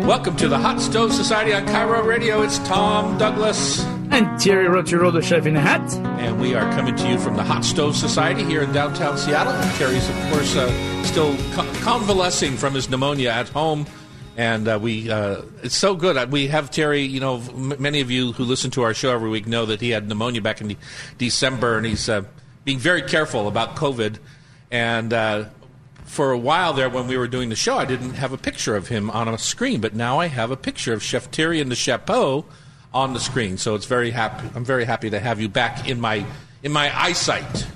Welcome to the Hot Stove Society on Cairo Radio. It's Tom Douglas. And Terry Rochero, the chef in a hat. And we are coming to you from the Hot Stove Society here in downtown Seattle. And Terry's, of course, still convalescing from his pneumonia at home. And it's so good. We have Terry, you know, many of you who listen to our show every week know that he had pneumonia back in December, and he's being very careful about COVID. And for a while there when we were doing the show, I didn't have a picture of him on a screen, but now I have a picture of Chef Terry and the Chapeau on the screen. So it's I'm very happy to have you back in my eyesight.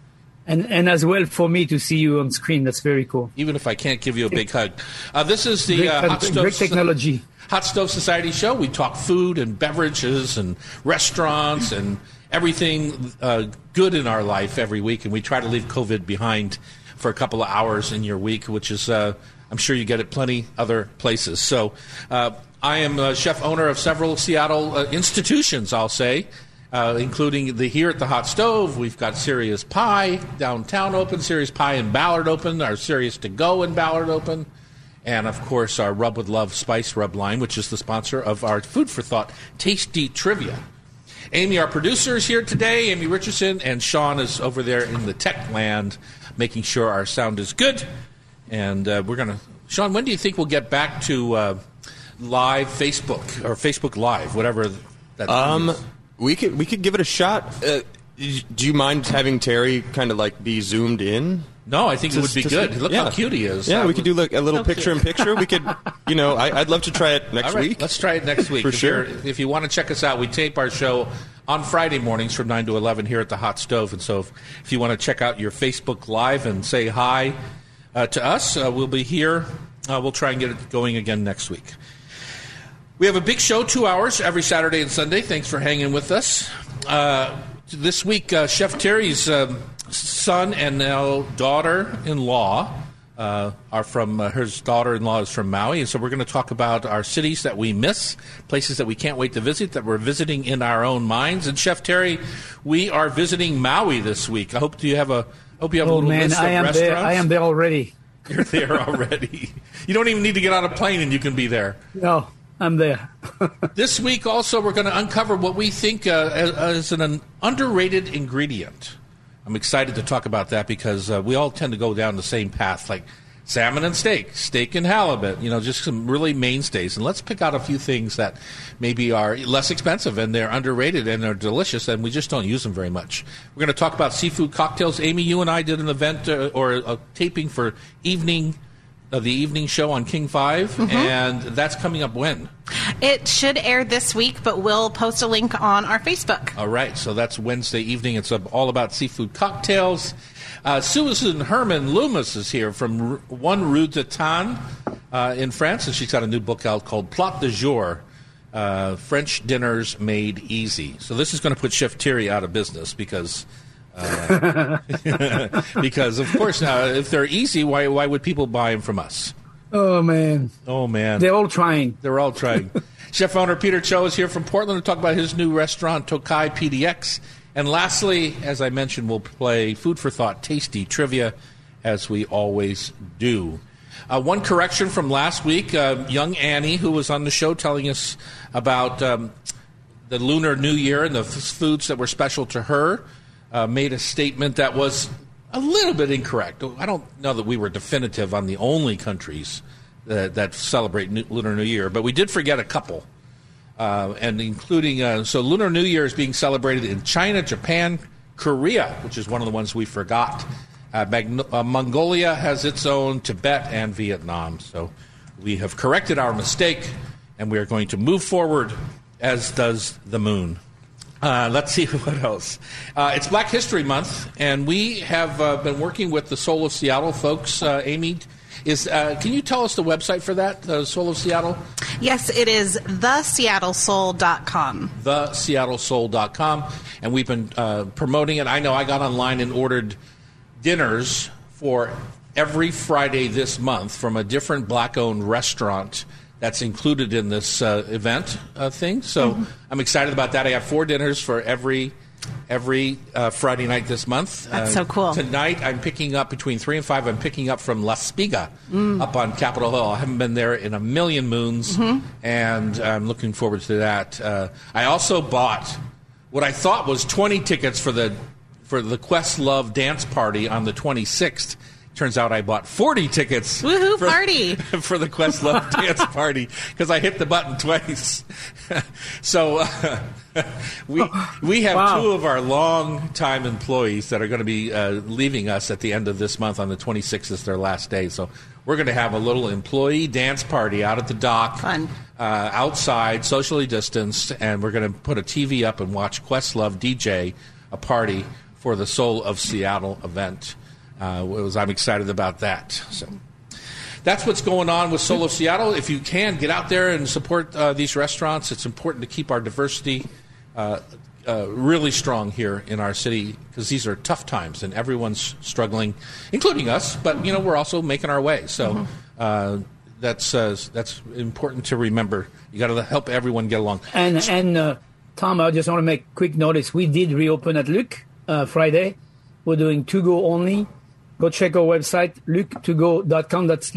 And as well for me to see you on screen. That's very cool. Even if I can't give you a big hug. This is the great technology. Hot Stove Society show. We talk food and beverages and restaurants and everything good in our life every week, and we try to leave COVID behind for a couple of hours in your week, which is, I'm sure you get it plenty other places. So I am chef owner of several Seattle institutions, I'll say, including here at the Hot Stove. We've got Serious Pie downtown open, Serious Pie in Ballard open, our Serious To Go in Ballard open, and, of course, our Rub with Love Spice Rub line, which is the sponsor of our Food for Thought Tasty Trivia. Amy, our producer, is here today, Amy Richardson, and Sean is over there in the tech land making sure our sound is good. And we're going to... Sean, when do you think we'll get back to live Facebook, or Facebook Live, whatever that is? We could give it a shot. Do you mind having Terry kind of like be zoomed in? No, I think it would be good. Look how cute he is. Yeah, we could do like a little picture-in-picture. We could, you know, I'd love to try it next week. Let's try it next week. For sure. If you want to check us out, we tape our show on Friday mornings from 9 to 11 here at the Hot Stove. And so if you want to check out your Facebook Live and say hi to us, we'll be here. We'll try and get it going again next week. We have a big show, 2 hours, every Saturday and Sunday. Thanks for hanging with us. This week, Chef Terry's son and now daughter-in-law are from, his daughter-in-law is from Maui, and so we're going to talk about our cities that we miss, places that we can't wait to visit, that we're visiting in our own minds. And Chef Terry, we are visiting Maui this week. I hope you have a little list of restaurants. I am there already. You're there already. You don't even need to get on a plane and you can be there. No, I'm there. This week also we're going to uncover what we think is an underrated ingredient. I'm excited to talk about that because we all tend to go down the same path, like salmon and steak and halibut, you know, just some really mainstays. And let's pick out a few things that maybe are less expensive and they're underrated and they're delicious and we just don't use them very much. We're going to talk about seafood cocktails. Amy, you and I did an event or a taping for the evening show on King 5, and that's coming up when? It should air this week, but we'll post a link on our Facebook. All right, so that's Wednesday evening. It's all about seafood cocktails. Susan Herman Loomis is here from One Rue de Tan in France, and she's got a new book out called Plat du Jour, French Dinners Made Easy. So this is going to put Chef Terry out of business because... because of course now if they're easy, why would people buy them from us? Oh man they're all trying. Chef owner Peter Cho is here from Portland to talk about his new restaurant Tokai PDX. And lastly, as I mentioned, we'll play Food for Thought Tasty Trivia as we always do. One correction from last week, young Annie, who was on the show telling us about the Lunar New Year and the foods that were special to her, made a statement that was a little bit incorrect. I don't know that we were definitive on the only countries that celebrate Lunar New Year, but we did forget a couple, and including, so Lunar New Year is being celebrated in China, Japan, Korea, which is one of the ones we forgot. Mongolia has its own, Tibet, and Vietnam. So we have corrected our mistake, and we are going to move forward, as does the moon. Let's see what else. It's Black History Month, and we have been working with the Soul of Seattle folks. Amy, can you tell us the website for that, the Soul of Seattle? Yes, it is theseattlesoul.com. Theseattlesoul.com, and we've been promoting it. I know I got online and ordered dinners for every Friday this month from a different Black-owned restaurant that's included in this event thing. So I'm excited about that. I have 4 dinners for every every Friday night this month. That's so cool. Tonight, I'm picking up between 3 and 5. I'm picking up from La Spiga up on Capitol Hill. I haven't been there in a million moons, and I'm looking forward to that. I also bought what I thought was 20 tickets for the Questlove dance party on the 26th. Turns out I bought 40 tickets Woohoo, party. for the Questlove dance party because I hit the button twice. So we have two of our long-time employees that are going to be leaving us at the end of this month. On the 26th is their last day. So we're going to have a little employee dance party out at the dock. Fun. Outside, socially distanced, and we're going to put a TV up and watch Questlove DJ a party for the Soul of Seattle event. I'm excited about that. So that's what's going on with Soul of Seattle. If you can, get out there and support these restaurants. It's important to keep our diversity really strong here in our city because these are tough times and everyone's struggling, including us. But we're also making our way. So that's important to remember. You got to help everyone get along. And Tom, I just want to make quick notice. We did reopen at Luke Friday. We're doing to-go only. Go check our website, luke2go.com. That's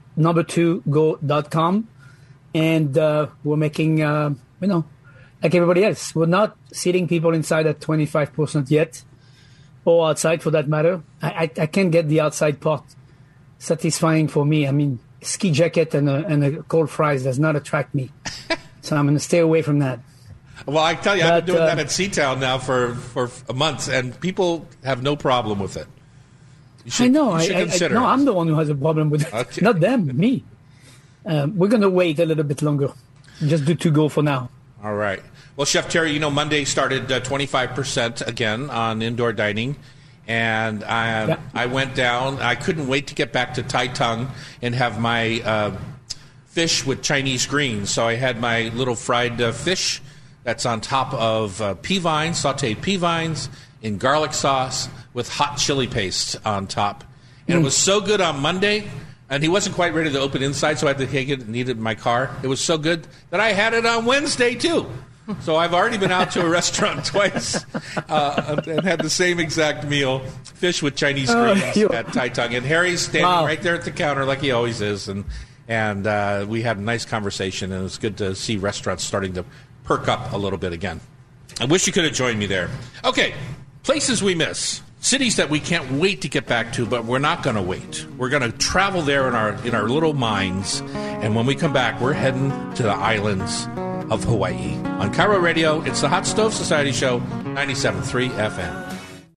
luke2go.com. And we're making, like everybody else. We're not seating people inside at 25% yet, or outside for that matter. I can't get the outside part satisfying for me. I mean, ski jacket and a cold fries does not attract me. So I'm going to stay away from that. Well, I tell you, I've been doing that at Seatown now for a month, and people have no problem with it. I know. I'm the one who has a problem with it. Okay. Not them, me. We're going to wait a little bit longer. Just do to-go for now. All right. Well, Chef Terry, Monday started 25% again on indoor dining. And I went down. I couldn't wait to get back to Tai Tung and have my fish with Chinese greens. So I had my little fried fish that's on top of pea vines, sauteed pea vines in garlic sauce with hot chili paste on top. And it was so good on Monday, and he wasn't quite ready to open inside, so I had to take it and eat it in my car. It was so good that I had it on Wednesday, too. So I've already been out to a restaurant twice and had the same exact meal, fish with Chinese greens at Tai Tung. And Harry's standing right there at the counter like he always is. And we had a nice conversation, and it was good to see restaurants starting to perk up a little bit again. I wish you could have joined me there. Okay, places we miss. Cities that we can't wait to get back to, but we're not going to wait. We're going to travel there in our little minds. And when we come back, we're heading to the islands of Hawaii. On KIRO Radio, it's the Hot Stove Society Show, 97.3 FM.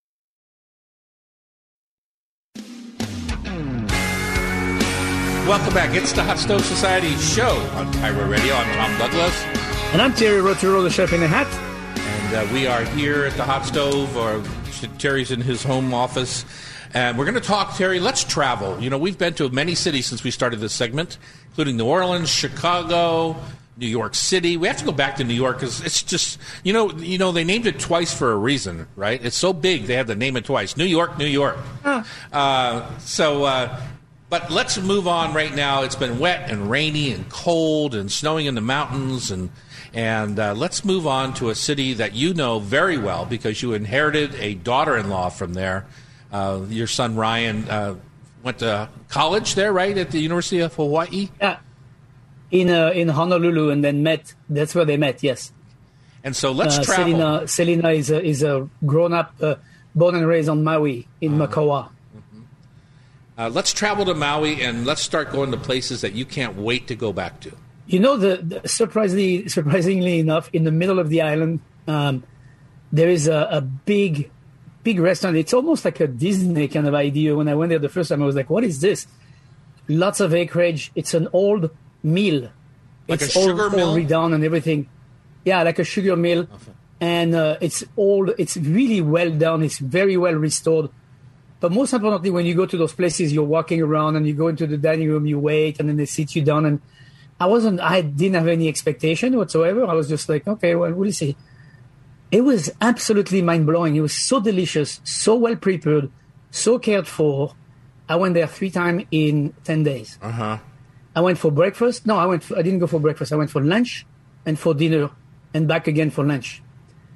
Welcome back. It's the Hot Stove Society Show on KIRO Radio. I'm Tom Douglas. And I'm Terry Roturo, the chef in a hat. And we are here at the Hot Stove, or Terry's in his home office. And we're going to talk, Terry, let's travel. We've been to many cities since we started this segment, including New Orleans, Chicago, New York City. We have to go back to New York because it's just, they named it twice for a reason, right? It's so big they had to name it twice. New York, New York. But let's move on right now. It's been wet and rainy and cold and snowing in the mountains. And let's move on to a city that you know very well because you inherited a daughter-in-law from there. Your son, Ryan, went to college there, right, at the University of Hawaii? Yeah. In Honolulu, and then met. That's where they met. Yes. And so let's travel. Selena is a grown-up, born and raised on Maui in Makawa. Mm-hmm. Let's travel to Maui and let's start going to places that you can't wait to go back to. Surprisingly enough, in the middle of the island, there is a big restaurant. It's almost like a Disney kind of idea. When I went there the first time, I was like, "What is this?" Lots of acreage. It's an old mill. Like it's a sugar mill? All redone and everything. Yeah, like a sugar mill. Okay. And it's old. It's really well done. It's very well restored. But most importantly, when you go to those places, you're walking around and you go into the dining room, you wait, and then they sit you down. And I didn't have any expectation whatsoever. I was just like, okay, well, we'll see. It was absolutely mind-blowing. It was so delicious, so well prepared, so cared for. I went there 3 times in 10 days. Uh-huh. I went for breakfast. No, I didn't go for breakfast. I went for lunch and for dinner and back again for lunch.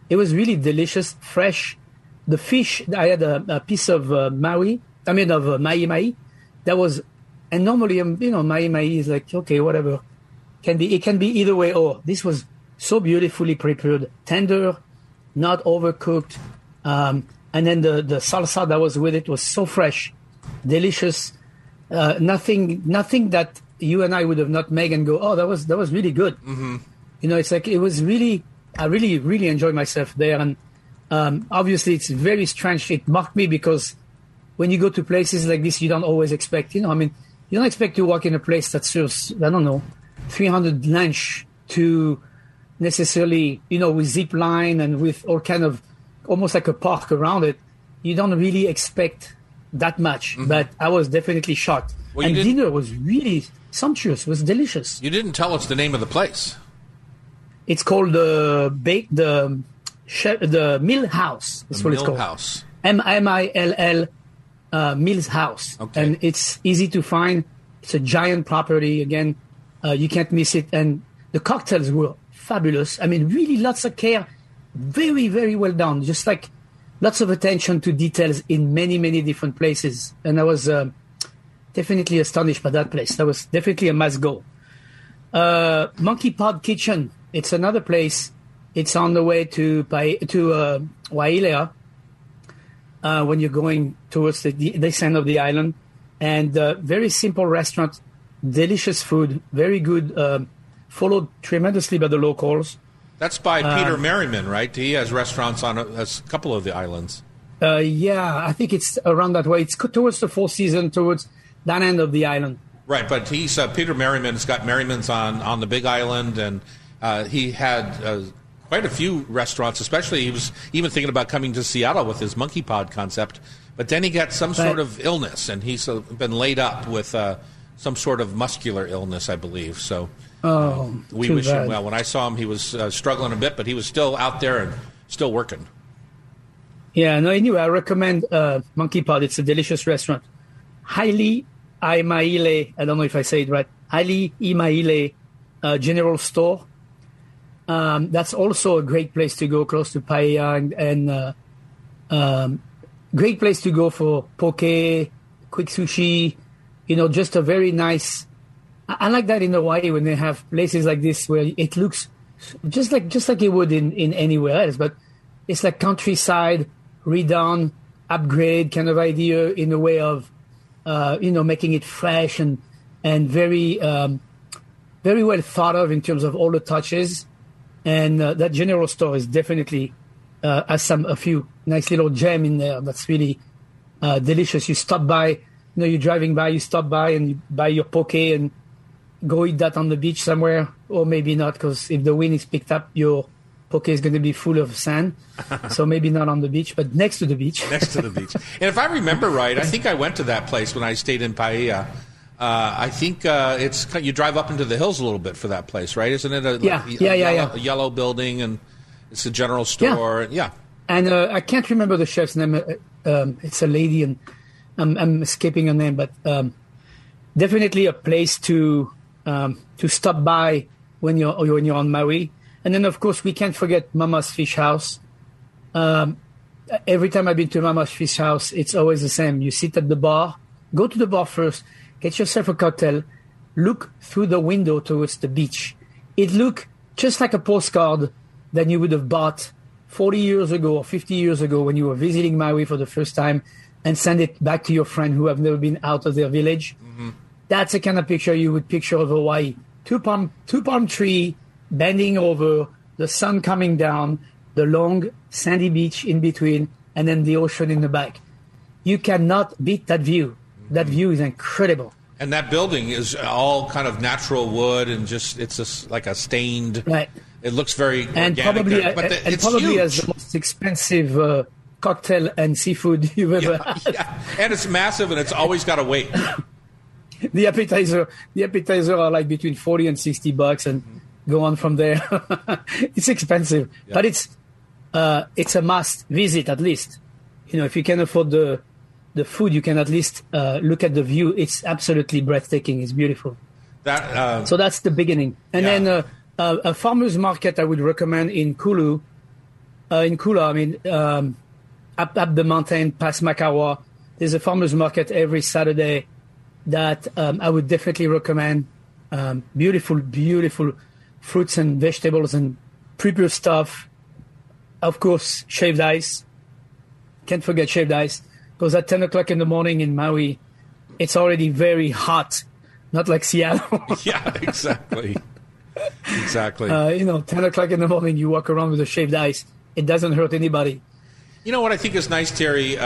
It was really delicious, fresh. The fish, I had a piece of mahi mahi. That was, and normally, mahi is like, okay, whatever. It can be either way. Oh, this was so beautifully prepared, tender, not overcooked. And then the salsa that was with it was so fresh, delicious. Nothing that you and I would have not made and go, oh, that was really good. Mm-hmm. It's like, it was really, I really, really enjoyed myself there. And obviously it's very strange. It mocked me because when you go to places like this, you don't always expect, you don't expect to walk in a place that serves, 300 lunch to necessarily, with zip line and with all kind of, almost like a park around it. You don't really expect that much, mm-hmm. but I was definitely shocked. Well, and dinner was really sumptuous, was delicious. You didn't tell us the name of the place. It's called the Mill House. That's what it's called. House. Mill Mills House. Okay. And it's easy to find. It's a giant property. Again, you can't miss it. And the cocktails were fabulous. I mean, really lots of care. Very, very well done. Just like lots of attention to details in many, many different places. And I was definitely astonished by that place. That was definitely a must go. Monkey Pod Kitchen. It's another place. It's on the way to Wailea when you're going towards this end of the island. And very simple restaurant, delicious food, very good, followed tremendously by the locals. That's by Peter Merriman, right? He has restaurants on a couple of the islands. Yeah, I think it's around that way. It's towards the Four Seasons, towards that end of the island. Right, but he's Peter Merriman's got Merriman's on the Big Island, and he had quite a few restaurants. Especially, he was even thinking about coming to Seattle with his Monkey Pod concept. But then he got some sort of illness, and he's been laid up with some sort of muscular illness, I believe. So we wish him well. When I saw him, he was struggling a bit, but he was still out there and still working. Yeah, no, anyway, I recommend Monkey Pod. It's a delicious restaurant. Haile Imaile, I don't know if I say it right, Haile Imaile General Store. That's also a great place to go, close to Paia, and great place to go for poke, quick sushi, just a very nice. I like that in Hawaii when they have places like this where it looks just like it would in anywhere else, but it's like countryside, redone, upgrade kind of idea in a way of, making it fresh and very, very well thought of in terms of all the touches. And that general store is definitely has a few nice little gem in there. That's really delicious. You stop by, you're driving by, you stop by and you buy your poke and go eat that on the beach somewhere, or maybe not, because if the wind is picked up, your poke is going to be full of sand. So maybe not on the beach, but next to the beach. Next to the beach. And if I remember right, I think I went to that place when I stayed in Paia. I think you drive up into the hills a little bit for that place, right? Isn't it a yellow building, and it's a general store? Yeah. And I can't remember the chef's name. It's a lady, and I'm escaping her name, but definitely a place to stop by when you're on Maui. And then, of course, we can't forget Mama's Fish House. Every time I've been to Mama's Fish House, it's always the same. You sit at the bar, go to the bar first, get yourself a cocktail, look through the window towards the beach. It looked just like a postcard that you would have bought 40 years ago or 50 years ago when you were visiting Maui for the first time, and send it back to your friend who have never been out of their village. Mm-hmm. That's the kind of picture you would picture of Hawaii. Two palm tree bending over, the sun coming down, the long sandy beach in between, and then the ocean in the back. You cannot beat that view. That view is incredible. And that building is all kind of natural wood, and it's just like a stained. Right. It looks very and organic. Probably has the most expensive cocktail and seafood you've ever had. Yeah. And it's massive, and it's always got to wait. The appetizer are like between $40 and $60, and go on from there. It's expensive, but it's a must visit at least. If you can afford the food, you can at least look at the view. It's absolutely breathtaking. It's beautiful. So that's the beginning. And then a farmer's market I would recommend in Kulu. in Kula, I mean, up the mountain past Makawa, there's a farmer's market every Saturday that I would definitely recommend. Beautiful, beautiful fruits and vegetables and prepared stuff. Of course, shaved ice. Can't forget shaved ice. Because at 10 o'clock in the morning in Maui, it's already very hot. Not like Seattle. Yeah, exactly. Exactly. 10 o'clock in the morning, you walk around with a shaved ice. It doesn't hurt anybody. You know what I think is nice, Terry?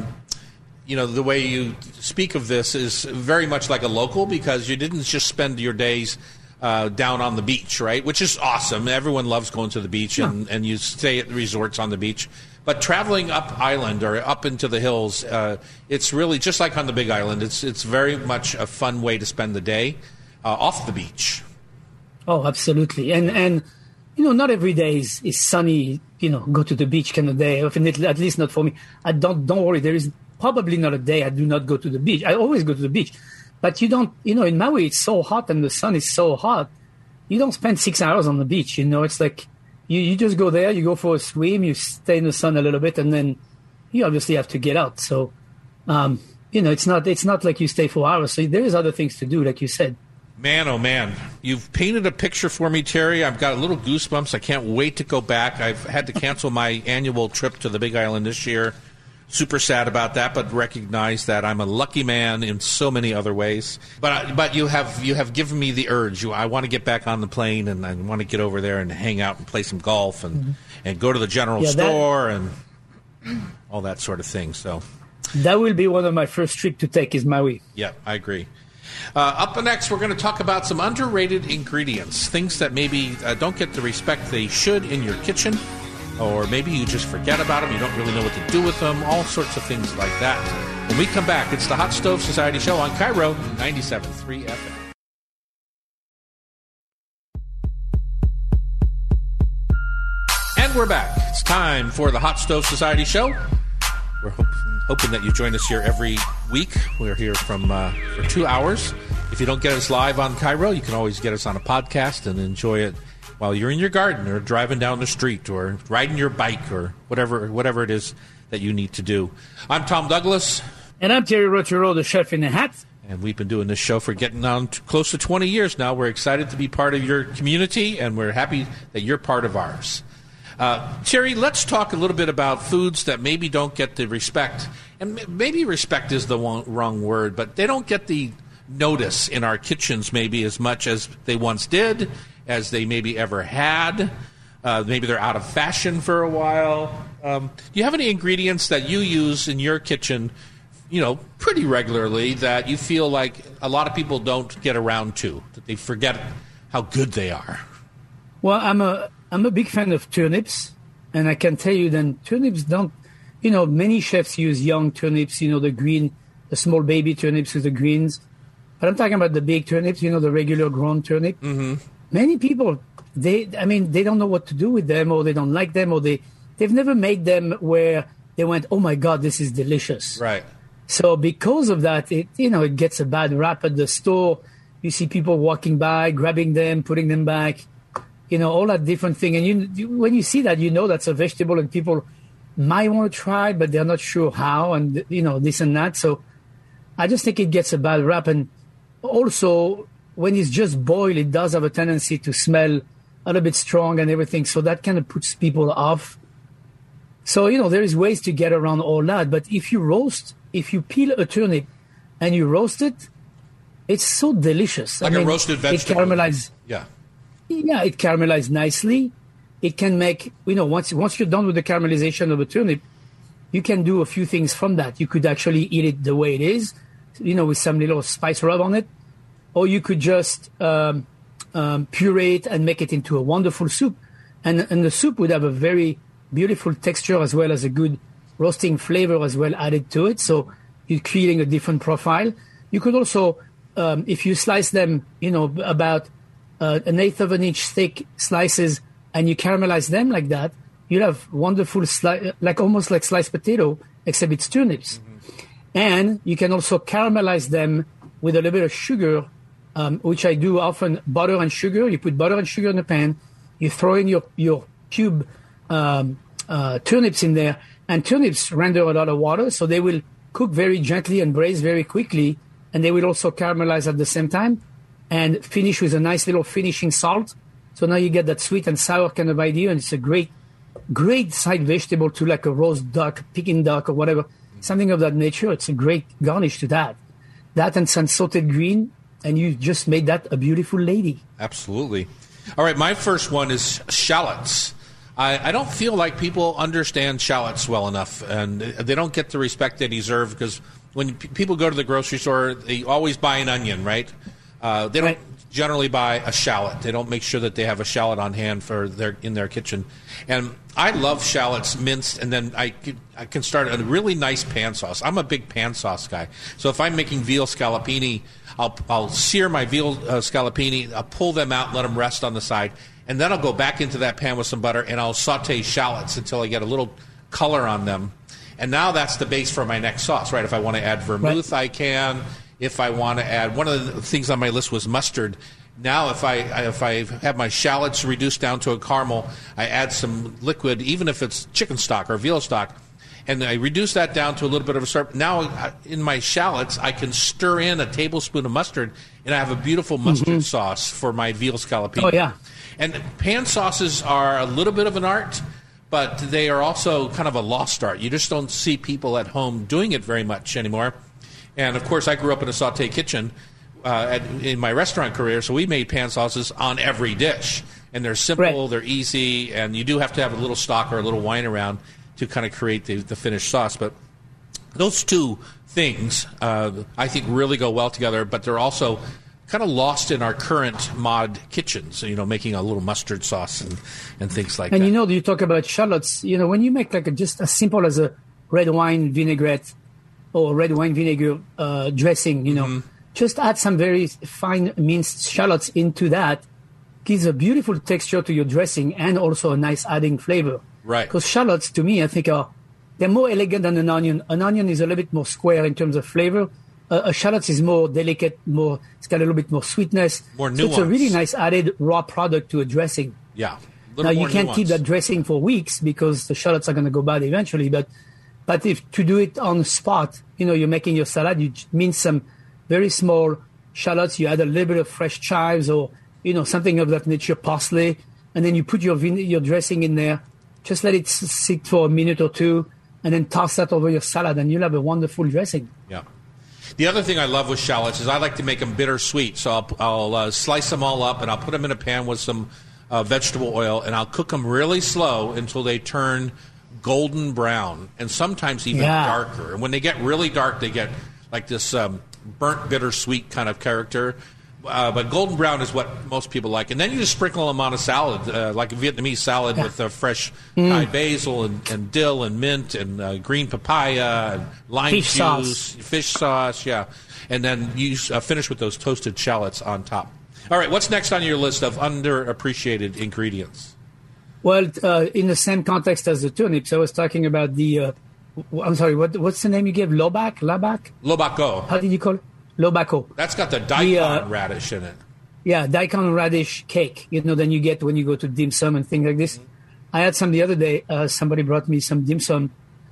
The way you speak of this is very much like a local, because you didn't just spend your days down on the beach, right? Which is awesome. Everyone loves going to the beach, and you stay at resorts on the beach. But traveling up island or up into the hills, it's really just like on the Big Island. It's very much a fun way to spend the day off the beach. Oh, absolutely. And not every day is sunny, go to the beach kind of day. At least not for me. Don't worry. There is probably not a day I do not go to the beach. I always go to the beach. But you don't, in Maui, it's so hot and the sun is so hot. You don't spend 6 hours on the beach. It's like you just go there, you go for a swim, you stay in the sun a little bit, and then you obviously have to get out. So, it's not like you stay 4 hours. So there is other things to do, like you said. Man, oh man, you've painted a picture for me, Terry. I've got a little goosebumps. I can't wait to go back. I've had to cancel my annual trip to the Big Island this year. Super sad about that, but recognize that I'm a lucky man in so many other ways. But you have given me the urge. I want to get back on the plane, and I want to get over there and hang out and play some golf and go to the general store and all that sort of thing. So that will be one of my first trips to take is Maui. Yeah, I agree. Up next, we're going to talk about some underrated ingredients, things that maybe don't get the respect they should in your kitchen. Or maybe you just forget about them, you don't really know what to do with them, all sorts of things like that. When we come back, it's the Hot Stove Society Show on Cairo 97.3 FM. And we're back. It's time for the Hot Stove Society Show. We're hoping that you join us here every week. We're here for 2 hours. If you don't get us live on Cairo, you can always get us on a podcast and enjoy it while you're in your garden or driving down the street or riding your bike or whatever it is that you need to do. I'm Tom Douglas. And I'm Terry Rotero, the chef in the hat. And we've been doing this show for getting on close to 20 years now. We're excited to be part of your community, and we're happy that you're part of ours. Terry, let's talk a little bit about foods that maybe don't get the respect. And maybe respect is the wrong word, but they don't get the notice in our kitchens maybe as much as they once did, as they maybe ever had. Maybe they're out of fashion for a while. Do you have any ingredients that you use in your kitchen, pretty regularly that you feel like a lot of people don't get around to, that they forget how good they are? Well, I'm a big fan of turnips, and I can tell you then turnips don't, many chefs use young turnips, the green, the small baby turnips with the greens. But I'm talking about the big turnips, the regular grown turnip. Mm-hmm. Many people, they don't know what to do with them, or they don't like them, or they've never made them where they went, oh my God, this is delicious. Right. So because of that, it gets a bad rap at the store. You see people walking by, grabbing them, putting them back, all that different thing. And when you see that, that's a vegetable, and people might want to try, but they're not sure how, and this and that. So I just think it gets a bad rap. And also, when it's just boiled, it does have a tendency to smell a little bit strong and everything. So that kind of puts people off. So, there is ways to get around all that. But if you peel a turnip and you roast it, it's so delicious. Like a roasted vegetable. It caramelizes. Yeah. Yeah, it caramelizes nicely. It can make, once you're done with the caramelization of a turnip, you can do a few things from that. You could actually eat it the way it is, with some little spice rub on it. Or you could just puree it and make it into a wonderful soup. And the soup would have a very beautiful texture as well as a good roasting flavor as well added to it. So you're creating a different profile. You could also, if you slice them, about an eighth of an inch thick slices, and you caramelize them like that, you'll have wonderful, almost like sliced potato, except it's turnips. Mm-hmm. And you can also caramelize them with a little bit of sugar, which I do often, butter and sugar. You put butter and sugar in the pan. You throw in your cube turnips in there, and turnips render a lot of water, so they will cook very gently and braise very quickly, and they will also caramelize at the same time and finish with a nice little finishing salt. So now you get that sweet and sour kind of idea, and it's a great side vegetable to like a roast duck, Peking duck, or whatever, something of that nature. It's a great garnish to that. That and some sauteed green, and you just made that a beautiful lady. Absolutely. All right, my first one is shallots. I don't feel like people understand shallots well enough, and they don't get the respect they deserve, because when people go to the grocery store, they always buy an onion, right? They don't generally buy a shallot. They don't make sure that they have a shallot on hand in their kitchen. And I love shallots minced, and then I can start a really nice pan sauce. I'm a big pan sauce guy. So if I'm making veal scallopini, I'll sear my veal scallopini, I'll pull them out and let them rest on the side, and then I'll go back into that pan with some butter, and I'll saute shallots until I get a little color on them. And now that's the base for my next sauce, right? If I want to add vermouth, I can. If I want to add, one of the things on my list was mustard. Now, if I have my shallots reduced down to a caramel, I add some liquid, even if it's chicken stock or veal stock, and I reduce that down to a little bit of a syrup. Now, in my shallots, I can stir in a tablespoon of mustard, and I have a beautiful mustard sauce for my veal scallopini. Oh, yeah. And pan sauces are a little bit of an art, but they are also kind of a lost art. You just don't see people at home doing it very much anymore. And, of course, I grew up in a sauté kitchen in my restaurant career, so we made pan sauces on every dish. And they're simple, they're easy, and you do have to have a little stock or a little wine around to kind of create the finished sauce. But those two things, I think, really go well together, but they're also kind of lost in our current mod kitchens, making a little mustard sauce and things like that. And, you talk about shallots, when you make like just as simple as a red wine vinaigrette, or red wine vinegar dressing, just add some very fine minced shallots into that. Gives a beautiful texture to your dressing and also a nice adding flavor. Right. Because shallots, to me, I think they're more elegant than an onion. An onion is a little bit more square in terms of flavor. A shallot is more delicate, it's got a little bit more sweetness. More nuance. So it's a really nice added raw product to a dressing. Yeah. Now, you can't keep that dressing for weeks because the shallots are going to go bad eventually, but if to do it on the spot, you're making your salad, you mince some very small shallots, you add a little bit of fresh chives or, something of that nature, parsley, and then you put your dressing in there, just let it sit for a minute or two, and then toss that over your salad, and you'll have a wonderful dressing. Yeah. The other thing I love with shallots is I like to make them bittersweet, so I'll slice them all up, and I'll put them in a pan with some vegetable oil, and I'll cook them really slow until they turn golden brown, and sometimes even darker. And when they get really dark, they get like this burnt bittersweet kind of character. But golden brown is what most people like. And then you just sprinkle them on a salad, like a Vietnamese salad with fresh Thai basil and dill and mint and green papaya and lime fish sauce, yeah. And then you finish with those toasted shallots on top. All right, what's next on your list of underappreciated ingredients? Well, in the same context as the turnips, I was talking about the, I'm sorry, what's the name you gave? Labac? Lobaco. How did you call it? Lobaco. That's got the daikon radish in it. Yeah, daikon radish cake, than you get when you go to dim sum and things like this. I had some the other day. Somebody brought me some dim sum,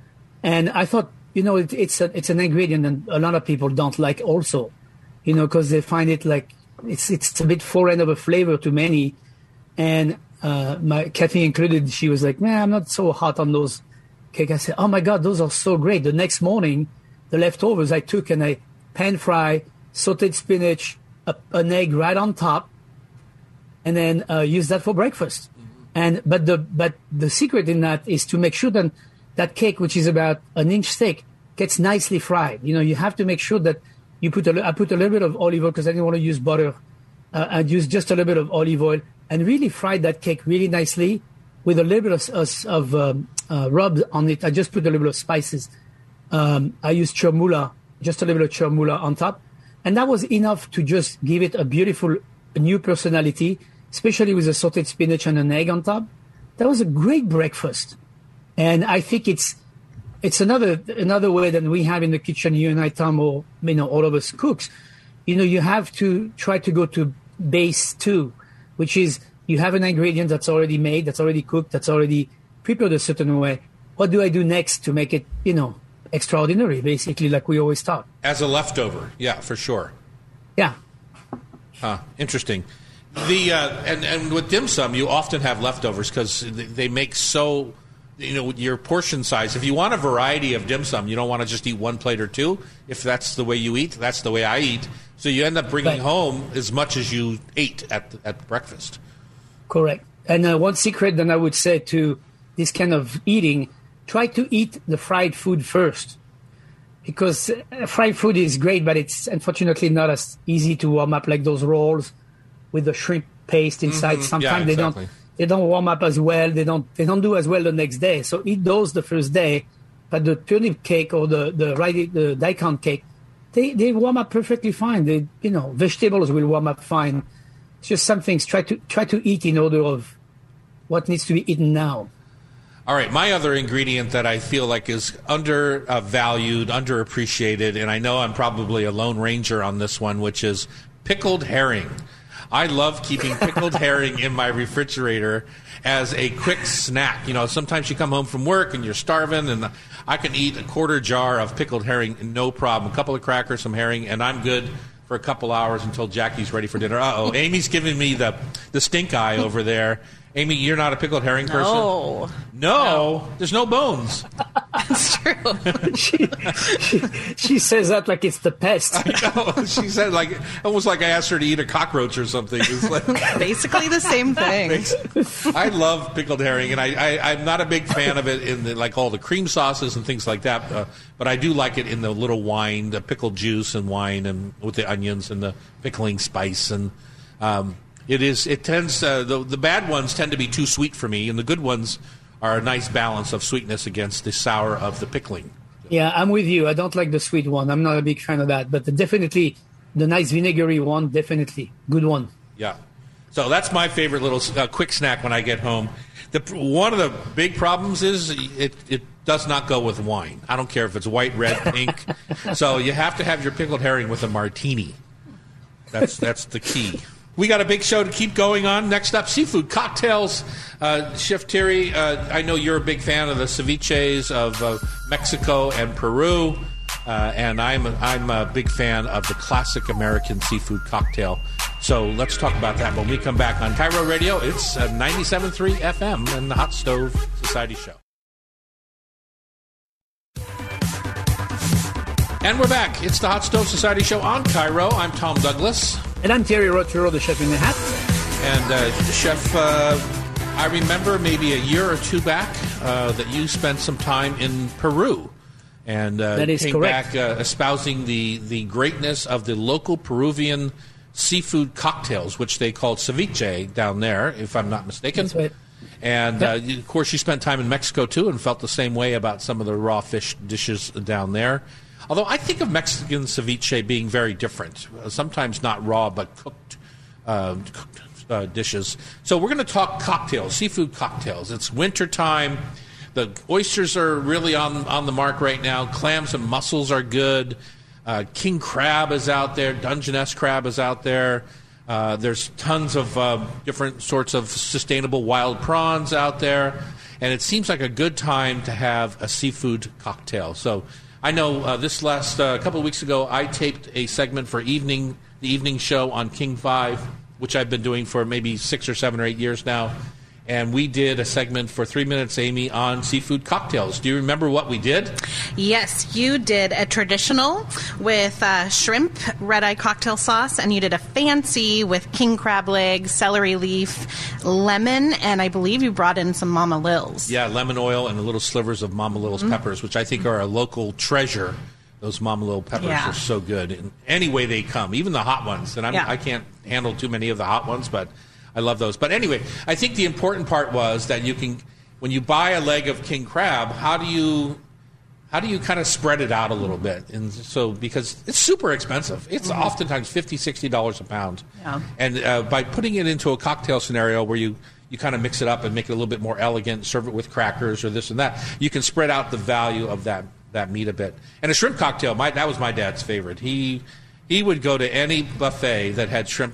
and I thought, it's an ingredient that a lot of people don't like also, because they find it like it's a bit foreign of a flavor to many. And my Kathy included, she was like, man, I'm not so hot on those cake. I said, oh my God, those are so great. The next morning, the leftovers I took and I pan fry, sauteed spinach, an egg right on top, and then use that for breakfast. But the secret in that is to make sure that cake, which is about an inch thick, gets nicely fried. You have to make sure that I put a little bit of olive oil because I didn't want to use butter. I'd use just a little bit of olive oil and really fried that cake really nicely with a little bit of rub on it. I just put a little bit of spices. I used chermoula, just a little bit of chermoula on top. And that was enough to just give it a beautiful new personality, especially with the sauteed spinach and an egg on top. That was a great breakfast. And I think it's another way that we have in the kitchen, you and I, Tom, or all of us cooks. You have to try to go to base 2, which is you have an ingredient that's already made, that's already cooked, that's already prepared a certain way. What do I do next to make it, extraordinary, basically, like we always talk? As a leftover, yeah, for sure. Yeah. Huh, interesting. And with dim sum, you often have leftovers because they make so, your portion size. If you want a variety of dim sum, you don't want to just eat one plate or two. If that's the way you eat, that's the way I eat. So you end up bringing home as much as you ate at breakfast. Correct. And one secret then I would say to this kind of eating, try to eat the fried food first. Because fried food is great, but it's unfortunately not as easy to warm up like those rolls with the shrimp paste inside. Sometimes they don't warm up as well. They don't do as well the next day. So eat those the first day. But the turnip cake or the daikon cake, they warm up perfectly fine. Vegetables will warm up fine. It's just some things try to eat in order of what needs to be eaten now. All right, my other ingredient that I feel like is undervalued, underappreciated, and I know I'm probably a lone ranger on this one, which is pickled herring. I love keeping pickled herring in my refrigerator as a quick snack. Sometimes you come home from work and you're starving, and I can eat a quarter jar of pickled herring, no problem. A couple of crackers, some herring, and I'm good for a couple hours until Jackie's ready for dinner. Uh-oh, Amy's giving me the stink eye over there. Amy, you're not a pickled herring person? No. There's no bones. That's true. she says that like it's the pest. I know. She said almost like I asked her to eat a cockroach or something. It's like basically the same thing. I love pickled herring, and I'm not a big fan of it in all the cream sauces and things like that. But I do like it in the little wine, the pickled juice and wine, and with the onions and the pickling spice and. The bad ones tend to be too sweet for me, and the good ones are a nice balance of sweetness against the sour of the pickling. Yeah, I'm with you. I don't like the sweet one. I'm not a big fan of that, but definitely the nice vinegary one, definitely. Good one. Yeah. So that's my favorite little quick snack when I get home. One of the big problems is it does not go with wine. I don't care if it's white, red, pink. So you have to have your pickled herring with a martini. That's the key. We got a big show to keep going on. Next up, seafood cocktails. Chef Thierry, I know you're a big fan of the ceviches of Mexico and Peru, and I'm a big fan of the classic American seafood cocktail. So let's talk about that when we come back on Cairo Radio. It's 97.3 FM and the Hot Stove Society Show. And we're back. It's the Hot Stove Society Show on Cairo. I'm Tom Douglas. And I'm Thierry Rotero, the chef in the hat. And Chef, I remember maybe a year or two back that you spent some time in Peru. And that is came correct. back espousing the greatness of the local Peruvian seafood cocktails, which they called ceviche down there, if I'm not mistaken. That's right. And, of course, you spent time in Mexico, too, and felt the same way about some of the raw fish dishes down there. Although I think of Mexican ceviche being very different, sometimes not raw but cooked dishes. So we're going to talk cocktails, seafood cocktails. It's wintertime. The oysters are really on the mark right now. Clams and mussels are good. King crab is out there. Dungeness crab is out there. There's tons of different sorts of sustainable wild prawns out there. And it seems like a good time to have a seafood cocktail. So I know this last couple of weeks ago, I taped a segment for the evening show on King 5, which I've been doing for maybe 6 or 7 or 8 years now. And we did a segment for 3 minutes, Amy, on seafood cocktails. Do you remember what we did? Yes, you did a traditional with shrimp, red-eye cocktail sauce, and you did a fancy with king crab legs, celery leaf, lemon, and I believe you brought in some Mama Lil's. Yeah, lemon oil and the little slivers of Mama Lil's peppers, which I think are a local treasure. Those Mama Lil peppers are so good. In any way they come, even the hot ones. And I can't handle too many of the hot ones, but I love those. But anyway, I think the important part was that you can, when you buy a leg of king crab, how do you kind of spread it out a little bit? And so, because it's super expensive. It's oftentimes $50, $60 a pound. Yeah. And by putting it into a cocktail scenario where you kind of mix it up and make it a little bit more elegant, serve it with crackers or this and that, you can spread out the value of that meat a bit. And a shrimp cocktail, that was my dad's favorite. He would go to any buffet that had shrimp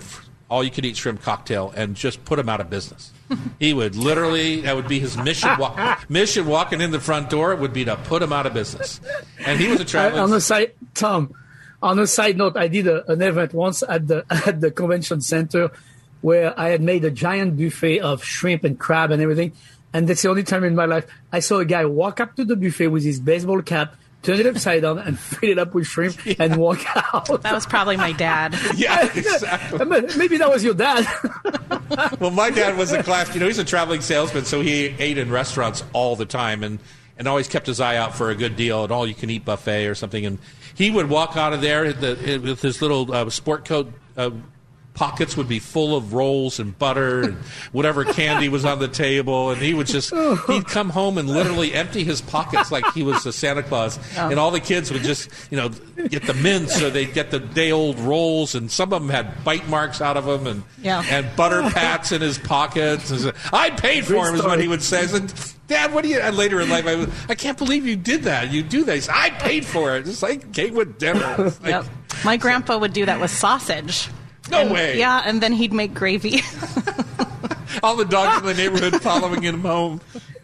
all-you-can-eat shrimp cocktail and just put him out of business. He would literally, that would be his mission. Mission walking in the front door would be to put him out of business. And he was a traveling... On a side note, I did an event once at the convention center where I had made a giant buffet of shrimp and crab and everything. And that's the only time in my life I saw a guy walk up to the buffet with his baseball cap, turn it upside down, and fill it up with shrimp and walk out. That was probably my dad. Yeah, exactly. Maybe that was your dad. Well, my dad was a class. He's a traveling salesman, so he ate in restaurants all the time and always kept his eye out for a good deal, an all-you-can-eat buffet or something. And he would walk out of there with his little sport coat. Pockets would be full of rolls and butter and whatever candy was on the table, and he'd come home and literally empty his pockets like he was a Santa Claus, and all the kids would just get the mints, or they'd get the day-old rolls, and some of them had bite marks out of them, and butter pats in his pockets. I paid for him, is what he would say. I said, Dad, what do you? And later in life, I can't believe you did that. You do that. He said, I paid for it. It's like cake with dinner. Yep. My grandpa would do that with sausage. No way. Yeah, and then he'd make gravy. All the dogs in the neighborhood following him home.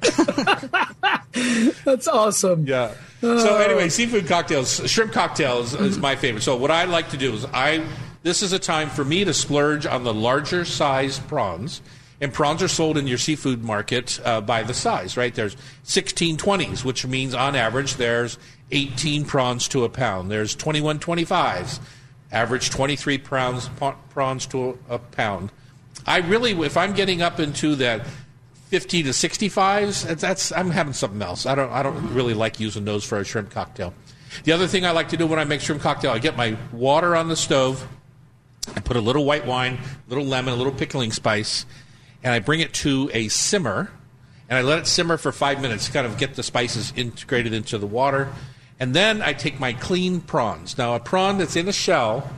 That's awesome. Yeah. So anyway, seafood cocktails, shrimp cocktails is my favorite. So what I like to do is this is a time for me to splurge on the larger size prawns. And prawns are sold in your seafood market by the size, right? There's 1620s, which means on average there's 18 prawns to a pound. There's 2125s. Average 23 prawns to a pound. If I'm getting up into that 50 to 65s, I'm having something else. I don't really like using those for a shrimp cocktail. The other thing I like to do when I make shrimp cocktail, I get my water on the stove, I put a little white wine, a little lemon, a little pickling spice, and I bring it to a simmer, and I let it simmer for 5 minutes to kind of get the spices integrated into the water. And then I take my clean prawns. Now, a prawn that's in a shell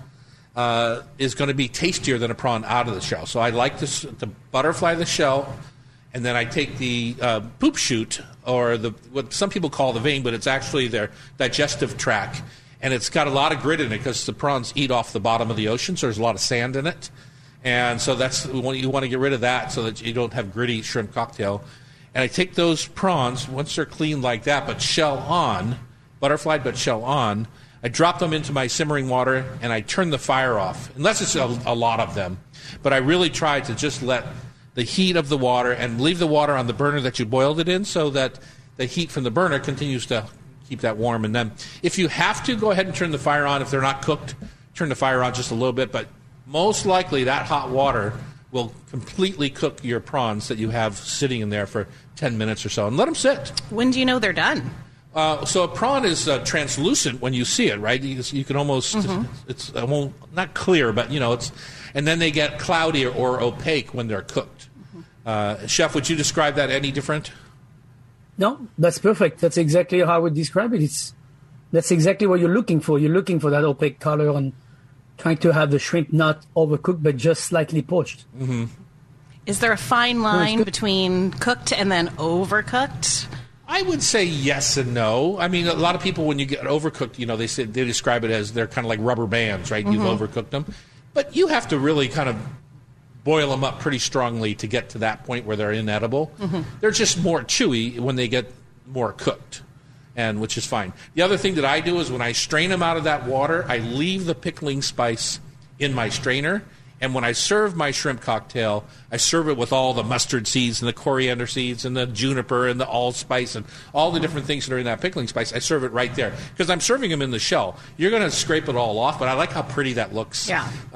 is going to be tastier than a prawn out of the shell. So I like to butterfly the shell, and then I take the poop chute, or what some people call the vein, but it's actually their digestive tract. And it's got a lot of grit in it because the prawns eat off the bottom of the ocean, so there's a lot of sand in it. And so you want to get rid of that so that you don't have gritty shrimp cocktail. And I take those prawns, once they're clean like that, but shell on, butterflied but shell on, I drop them into my simmering water and I turn the fire off, unless it's a lot of them. But I really try to just let the heat of the water and leave the water on the burner that you boiled it in so that the heat from the burner continues to keep that warm. And then if you have to, go ahead and turn the fire on. If they're not cooked, turn the fire on just a little bit. But most likely that hot water will completely cook your prawns that you have sitting in there for 10 minutes or so. And let them sit. When do you know they're done? So a prawn is translucent when you see it, right? You can almost, it's not clear, but it's, and then they get cloudy or opaque when they're cooked. Chef, would you describe that any different? No, that's perfect. That's exactly how I would describe it. That's exactly what you're looking for. You're looking for that opaque color and trying to have the shrimp not overcooked, but just slightly poached. Mm-hmm. Is there a fine line between cooked and then overcooked? I would say yes and no. I mean, a lot of people, when you get overcooked, they describe it as they're kind of like rubber bands, right? You've overcooked them. But you have to really kind of boil them up pretty strongly to get to that point where they're inedible. They're just more chewy when they get more cooked, which is fine. The other thing that I do is when I strain them out of that water, I leave the pickling spice in my strainer. And when I serve my shrimp cocktail, I serve it with all the mustard seeds and the coriander seeds and the juniper and the allspice and all the different things that are in that pickling spice. I serve it right there because I'm serving them in the shell. You're going to scrape it all off, but I like how pretty that looks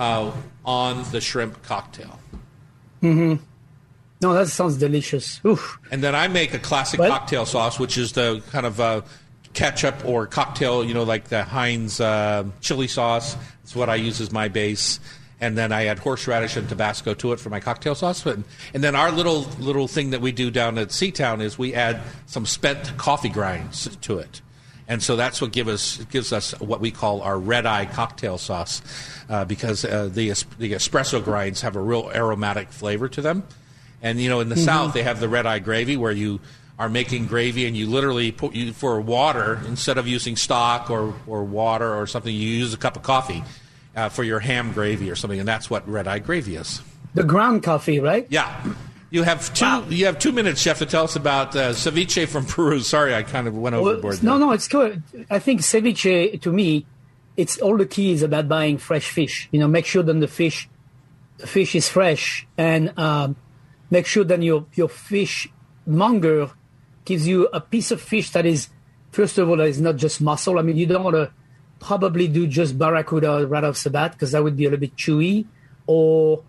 on the shrimp cocktail. No, that sounds delicious. Oof. And then I make a classic cocktail sauce, which is the kind of ketchup or cocktail, like the Heinz chili sauce. It's what I use as my base. And then I add horseradish and Tabasco to it for my cocktail sauce. And then our little thing that we do down at Seatown is we add some spent coffee grinds to it. And so that's what gives us what we call our red-eye cocktail sauce because the espresso grinds have a real aromatic flavor to them. And, in the South, they have the red-eye gravy where you are making gravy and you literally for water, instead of using stock or water or something, you use a cup of coffee. for your ham gravy or something, and that's what red-eye gravy is. The ground coffee, right? Yeah. You have 2 minutes, Chef, to tell us about ceviche from Peru. Sorry, I kind of went overboard. No, it's good. I think ceviche, to me, it's all the key is about buying fresh fish. Make sure that the fish is fresh, and make sure that your fish monger gives you a piece of fish that is, first of all, that is not just muscle. I mean, you don't want to probably do just barracuda right off the bat because that would be a little bit chewy, or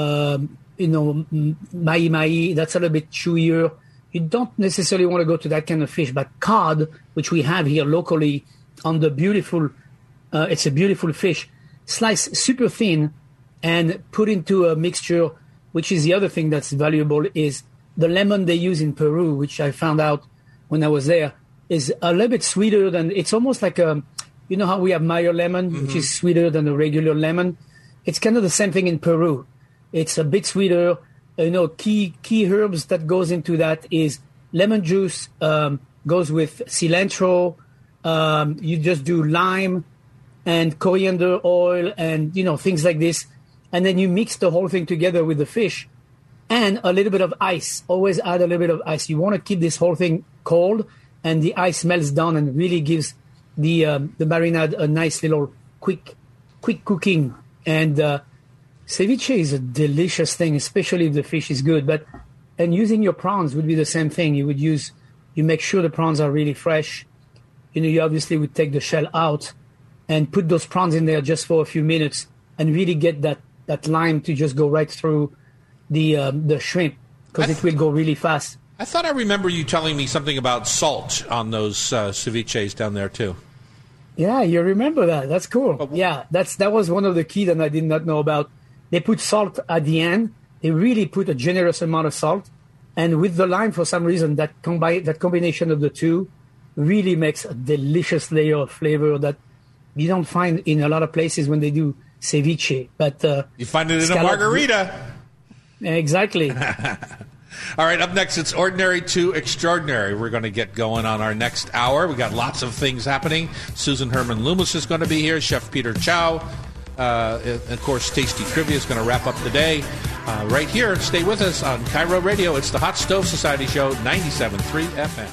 mahi-mahi, that's a little bit chewier. You don't necessarily want to go to that kind of fish, but cod, which we have here locally on the beautiful, it's a beautiful fish, sliced super thin and put into a mixture, which is the other thing that's valuable, is the lemon they use in Peru, which I found out when I was there, is a little bit sweeter than, it's almost like how we have Meyer lemon, which is sweeter than the regular lemon. It's kind of the same thing in Peru. It's a bit sweeter. Key herbs that goes into that is lemon juice, goes with cilantro. You just do lime and coriander oil and, things like this. And then you mix the whole thing together with the fish and a little bit of ice. Always add a little bit of ice. You want to keep this whole thing cold, and the ice melts down and really gives the marinade a nice little quick cooking. And ceviche is a delicious thing, especially if the fish is good. And using your prawns would be the same thing. You make sure the prawns are really fresh. You obviously would take the shell out and put those prawns in there just for a few minutes and really get that lime to just go right through the shrimp, because it will go really fast. I thought I remember you telling me something about salt on those ceviches down there too. Yeah, you remember that. That's cool. Yeah, that was one of the key that I did not know about. They put salt at the end. They really put a generous amount of salt. And with the lime, for some reason, that combination of the two really makes a delicious layer of flavor that you don't find in a lot of places when they do ceviche. But you find it in a margarita. Exactly. All right, up next, it's Ordinary to Extraordinary. We're going to get going on our next hour. We got lots of things happening. Susan Herman Loomis is going to be here. Chef Peter Chow. Of course, Tasty Trivia is going to wrap up the day. Right here, stay with us on Cairo Radio. It's the Hot Stove Society Show, 97.3 FM.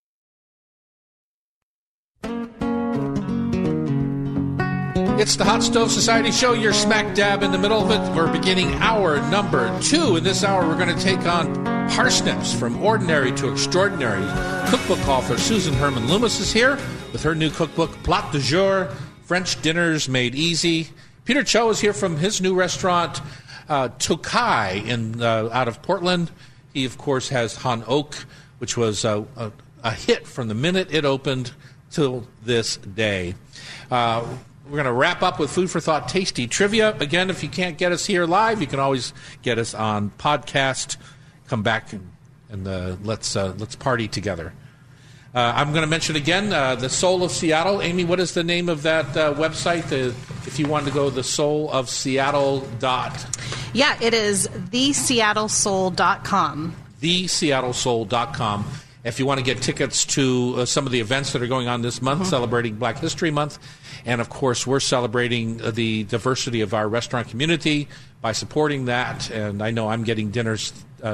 It's the Hot Stove Society Show. You're smack dab in the middle of it. We're beginning hour number 2. In this hour, we're going to take on Parsnips from Ordinary to Extraordinary. Cookbook author Susan Herman Loomis is here with her new cookbook, Plat du Jour, French Dinners Made Easy. Peter Cho is here from his new restaurant, Tokai, out of Portland. He, of course, has Han Oak, which was a hit from the minute it opened till this day. We're going to wrap up with Food for Thought Tasty Trivia. Again, if you can't get us here live, you can always get us on podcast. Come back and let's party together. I'm going to mention again the Soul of Seattle. Amy, what is the name of that website? If you want to go, the Soul of Seattle . Yeah, it is theseattlesoul.com. theseattlesoul.com. If you want to get tickets to some of the events that are going on this month, celebrating Black History Month. And, of course, we're celebrating the diversity of our restaurant community by supporting that. And I know I'm getting dinners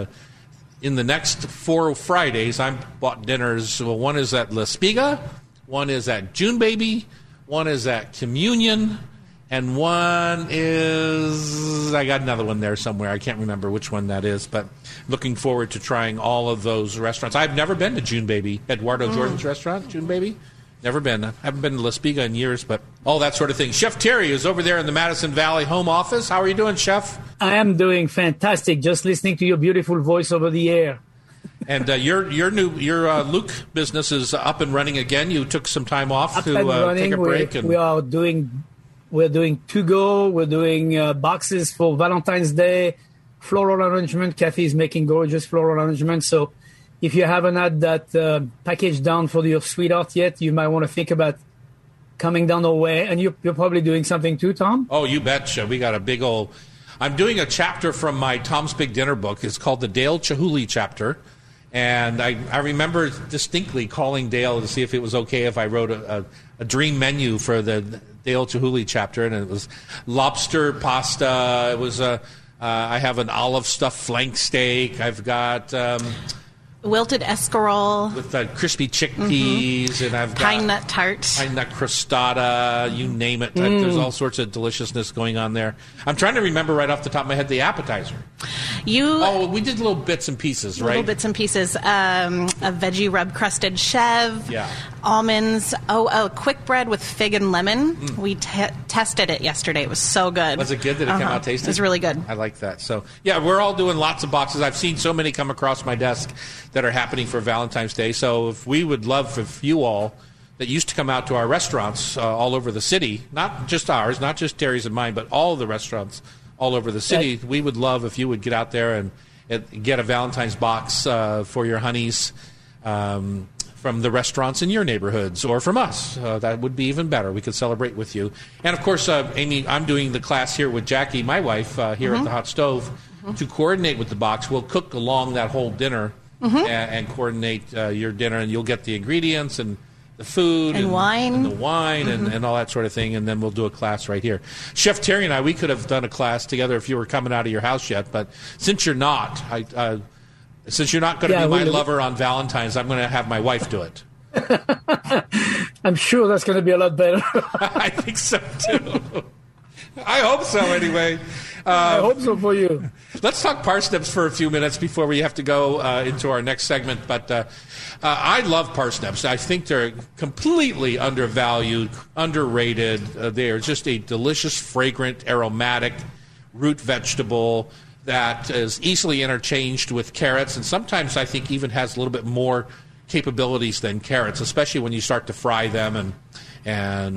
in the next 4 Fridays. I bought dinners. Well, one is at La Spiga, one is at June Baby, one is at Communion, and one is, I got another one there somewhere. I can't remember which one that is, but looking forward to trying all of those restaurants. I've never been to June Baby, Eduardo Jordan's restaurant, June Baby. Never been. I haven't been to La Spiga in years, but all that sort of thing. Chef Terry is over there in the Madison Valley home office. How are you doing, Chef? I am doing fantastic. Just listening to your beautiful voice over the air. And your Luke business is up and running again. You took some time off to take a break. We're doing to go. We're doing boxes for Valentine's Day. Floral arrangement. Kathy is making gorgeous floral arrangement. So if you haven't had that package down for your sweetheart yet, you might want to think about coming down our way. And you're probably doing something too, Tom? Oh, you betcha. We got a big old... I'm doing a chapter from my Tom's Big Dinner book. It's called the Dale Chihuly chapter. And I remember distinctly calling Dale to see if it was okay if I wrote a dream menu for the Dale Chihuly chapter, and it was lobster pasta. It was I have an olive stuffed flank steak. I've got wilted escarole with crispy chickpeas, and I've got pine nut tart, pine nut crostata, you name it. There's all sorts of deliciousness going on there. I'm trying to remember right off the top of my head the appetizer. We did little bits and pieces, right? Little bits and pieces. A veggie rub crusted chev. Yeah. Almonds. Quick bread with fig and lemon. We tested it yesterday. It was so good. Was it good? Did it come out tasty? It was really good. I like that. So, yeah, we're all doing lots of boxes. I've seen so many come across my desk that are happening for Valentine's Day. So if we would love if you all that used to come out to our restaurants all over the city, not just ours, not just Terry's and mine, but all the restaurants all over the city, we would love if you would get out there and get a Valentine's box for your honeys from the restaurants in your neighborhoods or from us. That would be even better. We could celebrate with you. And, of course, Amy, I'm doing the class here with Jackie, my wife, here at the Hot Stove to coordinate with the box. We'll cook along that whole dinner and coordinate your dinner, and you'll get the ingredients and the food and wine, and the wine and all that sort of thing, and then we'll do a class right here. Chef Terry and I, we could have done a class together if you were coming out of your house yet, but since you're not, since you're not going to be my lover on Valentine's, I'm going to have my wife do it. I'm sure that's going to be a lot better. I think so too. I hope so anyway. I hope so for you. Let's talk parsnips for a few minutes before we have to go into our next segment. But I love parsnips. I think they're completely undervalued, underrated. They are just a delicious, fragrant, aromatic root vegetable that is easily interchanged with carrots, and sometimes I think even has a little bit more capabilities than carrots, especially when you start to fry them. And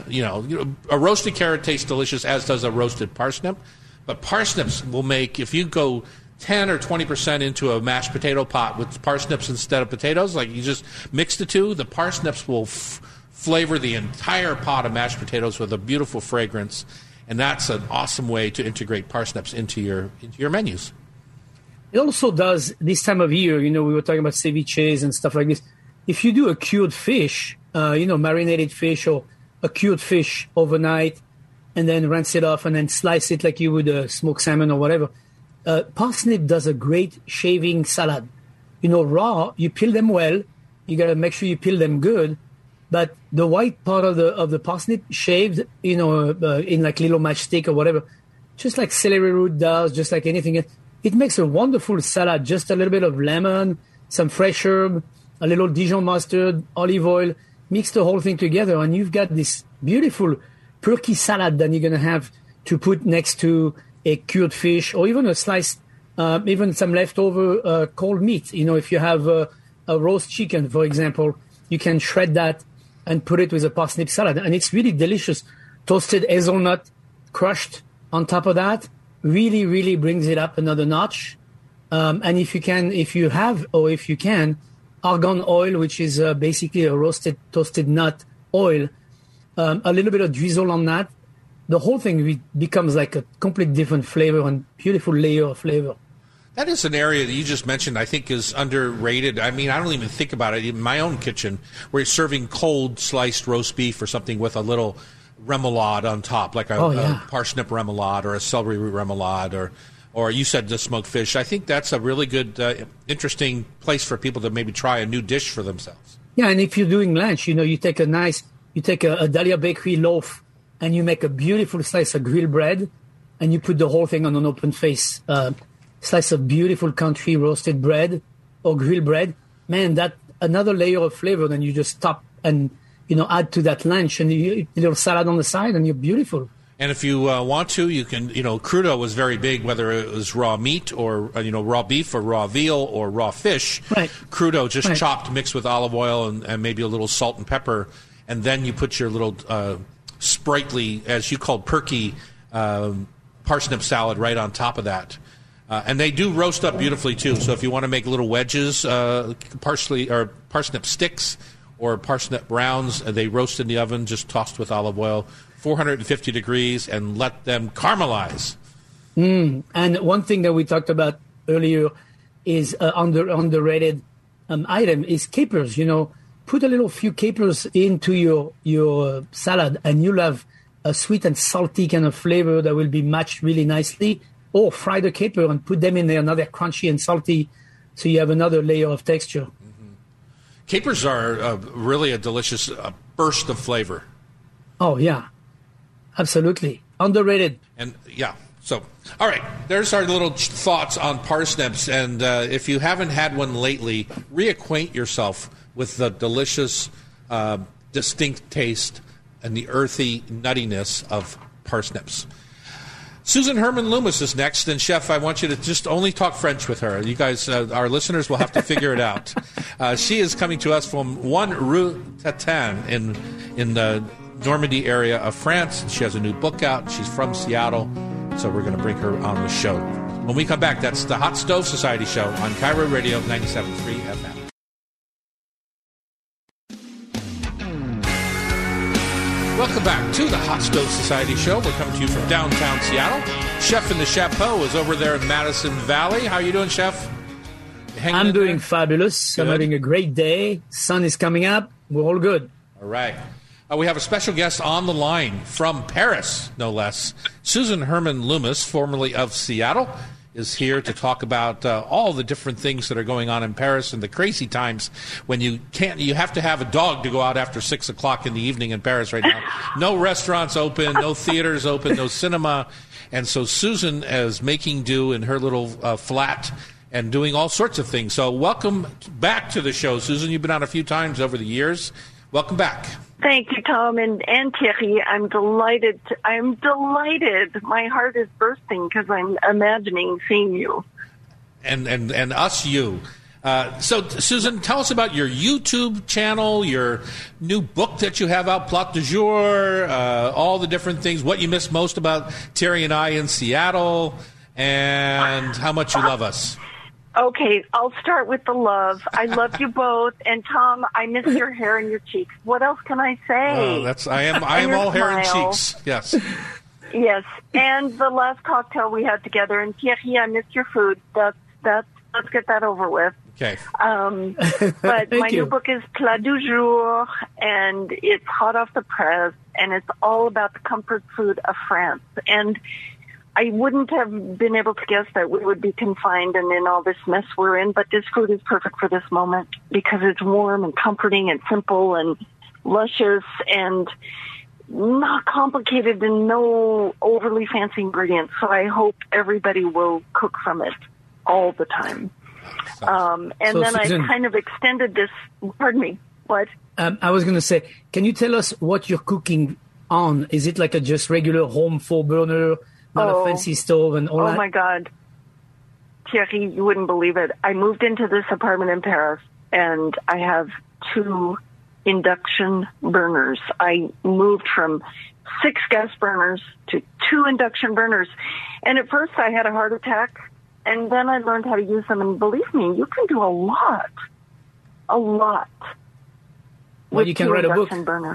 a roasted carrot tastes delicious, as does a roasted parsnip. But parsnips will make, if you go 10 or 20% into a mashed potato pot with parsnips instead of potatoes, like you just mix the two, the parsnips will flavor the entire pot of mashed potatoes with a beautiful fragrance. And that's an awesome way to integrate parsnips into your menus. It also does this time of year, we were talking about ceviches and stuff like this. If you do a cured fish, marinated fish or a cured fish overnight, and then rinse it off and then slice it like you would smoked salmon or whatever. Parsnip does a great shaving salad. Raw, you peel them well. You got to make sure you peel them good. But the white part of the parsnip shaved, in like little matchstick or whatever, just like celery root does, just like anything else. It makes a wonderful salad. Just a little bit of lemon, some fresh herb, a little Dijon mustard, olive oil. Mix the whole thing together, and you've got this beautiful perky salad that you're going to have to put next to a cured fish or even a sliced, even some leftover cold meat. If you have a roast chicken, for example, you can shred that and put it with a parsnip salad. And it's really delicious. Toasted hazelnut crushed on top of that really, really brings it up another notch. And if you can, argan oil, which is basically a roasted toasted nut oil, a little bit of drizzle on that, the whole thing becomes like a complete different flavor and beautiful layer of flavor. That is an area that you just mentioned I think is underrated. I mean, I don't even think about it in my own kitchen where you're serving cold sliced roast beef or something with a little remoulade on top, like a parsnip remoulade or a celery root remoulade or you said the smoked fish. I think that's a really good, interesting place for people to maybe try a new dish for themselves. Yeah, and if you're doing lunch, you take a Dahlia Bakery loaf and you make a beautiful slice of grilled bread and you put the whole thing on an open face. Slice of beautiful country roasted bread or grilled bread. Man, that another layer of flavor. Then you just top and, add to that lunch and a little salad on the side and you're beautiful. And if you want to, you can, crudo was very big, whether it was raw meat or, raw beef or raw veal or raw fish. Right. Crudo just chopped, mixed with olive oil and maybe a little salt and pepper. And then you put your little sprightly, as you called perky, parsnip salad right on top of that. And they do roast up beautifully, too. So if you want to make little wedges, parsnip sticks or parsnip rounds, they roast in the oven, just tossed with olive oil, 450 degrees, and let them caramelize. And one thing that we talked about earlier is underrated item is capers. Put a few capers into your salad, and you'll have a sweet and salty kind of flavor that will be matched really nicely. Or fry the caper and put them in there. Now they're crunchy and salty, so you have another layer of texture. Mm-hmm. Capers are really a delicious burst of flavor. Oh, yeah. Absolutely. Underrated. And, yeah. So, all right, there's our little thoughts on parsnips. And if you haven't had one lately, reacquaint yourself with the delicious, distinct taste and the earthy nuttiness of parsnips. Susan Herman Loomis is next, and Chef, I want you to just only talk French with her. You guys, our listeners, will have to figure it out. She is coming to us from 1 Rue Tatin in the Normandy area of France. She has a new book out. She's from Seattle, so we're going to bring her on the show. When we come back, that's the Hot Stove Society Show on Cairo Radio 97.3 FM. Welcome back to the Hot Stove Society Show. We're coming to you from downtown Seattle. Chef in the Chapeau is over there in Madison Valley. How are you doing, Chef? I'm doing fabulous. Good. I'm having a great day. Sun is coming up. We're all good. All right. We have a special guest on the line from Paris, no less. Susan Herman Loomis, formerly of Seattle, is here to talk about all the different things that are going on in Paris and the crazy times when you have to have a dog to go out after 6 o'clock in the evening in Paris right now. No restaurants open, no theaters open, no cinema. And so Susan is making do in her little flat and doing all sorts of things. So welcome back to the show, Susan. You've been on a few times over the years. Welcome back. Thank you, Tom and Thierry. I'm delighted. My heart is bursting because I'm imagining seeing you. And us, you. So, Susan, tell us about your YouTube channel, your new book that you have out, Plot du Jour, all the different things, what you miss most about Thierry and I in Seattle, and how much you love us. Okay, I'll start with the love. I love you both, and Tom, I miss your hair and your cheeks. What else can I say? I am all hair and cheeks. Yes. Yes, and the last cocktail we had together, and Thierry, I miss your food. Let's get that over with. Okay. But my new book is Plat du Jour, and it's hot off the press, and it's all about the comfort food of France. And I wouldn't have been able to guess that we would be confined and in all this mess we're in, but this food is perfect for this moment because it's warm and comforting and simple and luscious and not complicated and no overly fancy ingredients. So I hope everybody will cook from it all the time. And then Susan, I kind of extended this. Pardon me. What? I was going to say, can you tell us what you're cooking on? Is it like a just regular home 4-burner? Not a fancy stove and all that? Oh, my God. Thierry, you wouldn't believe it. I moved into this apartment in Paris, and I have 2 induction burners. I moved from 6 gas burners to 2 induction burners. And at first, I had a heart attack, and then I learned how to use them. And believe me, you can do a lot. A lot. Well, you can write a book. Burners.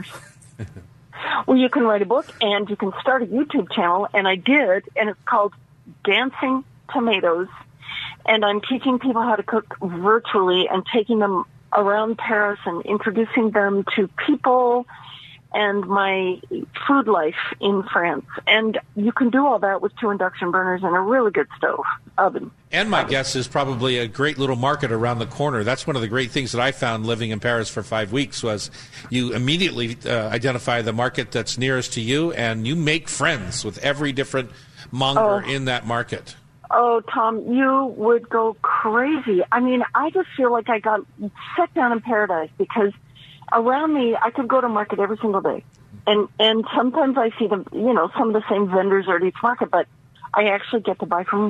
Well, you can write a book, and you can start a YouTube channel, and I did, and it's called Dancing Tomatoes, and I'm teaching people how to cook virtually and taking them around Paris and introducing them to people and my food life in France. And you can do all that with 2 induction burners and a really good stove oven. And my guess is probably a great little market around the corner. That's one of the great things that I found living in Paris for 5 weeks was you immediately identify the market that's nearest to you, and you make friends with every different monger in that market. Oh, Tom, you would go crazy. I mean, I just feel like I got set down in paradise because around me, I could go to market every single day. And sometimes I see them, some of the same vendors are at each market, but I actually get to buy from,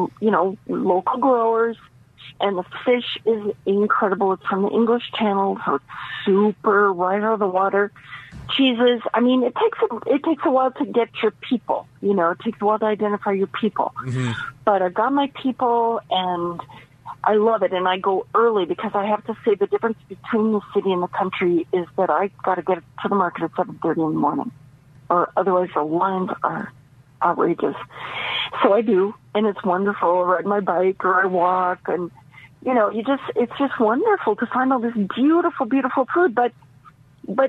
local growers. And the fish is incredible. It's from the English Channel, so it's super right out of the water. Cheeses, I mean, it takes a while to get your people, it takes a while to identify your people. Mm-hmm. But I've got my people, and I love it, and I go early because I have to say the difference between the city and the country is that I got to get to the market at 7:30 in the morning, or otherwise the lines are outrageous. So I do, and it's wonderful. I ride my bike or I walk, and it's just wonderful to find all this beautiful, beautiful food. But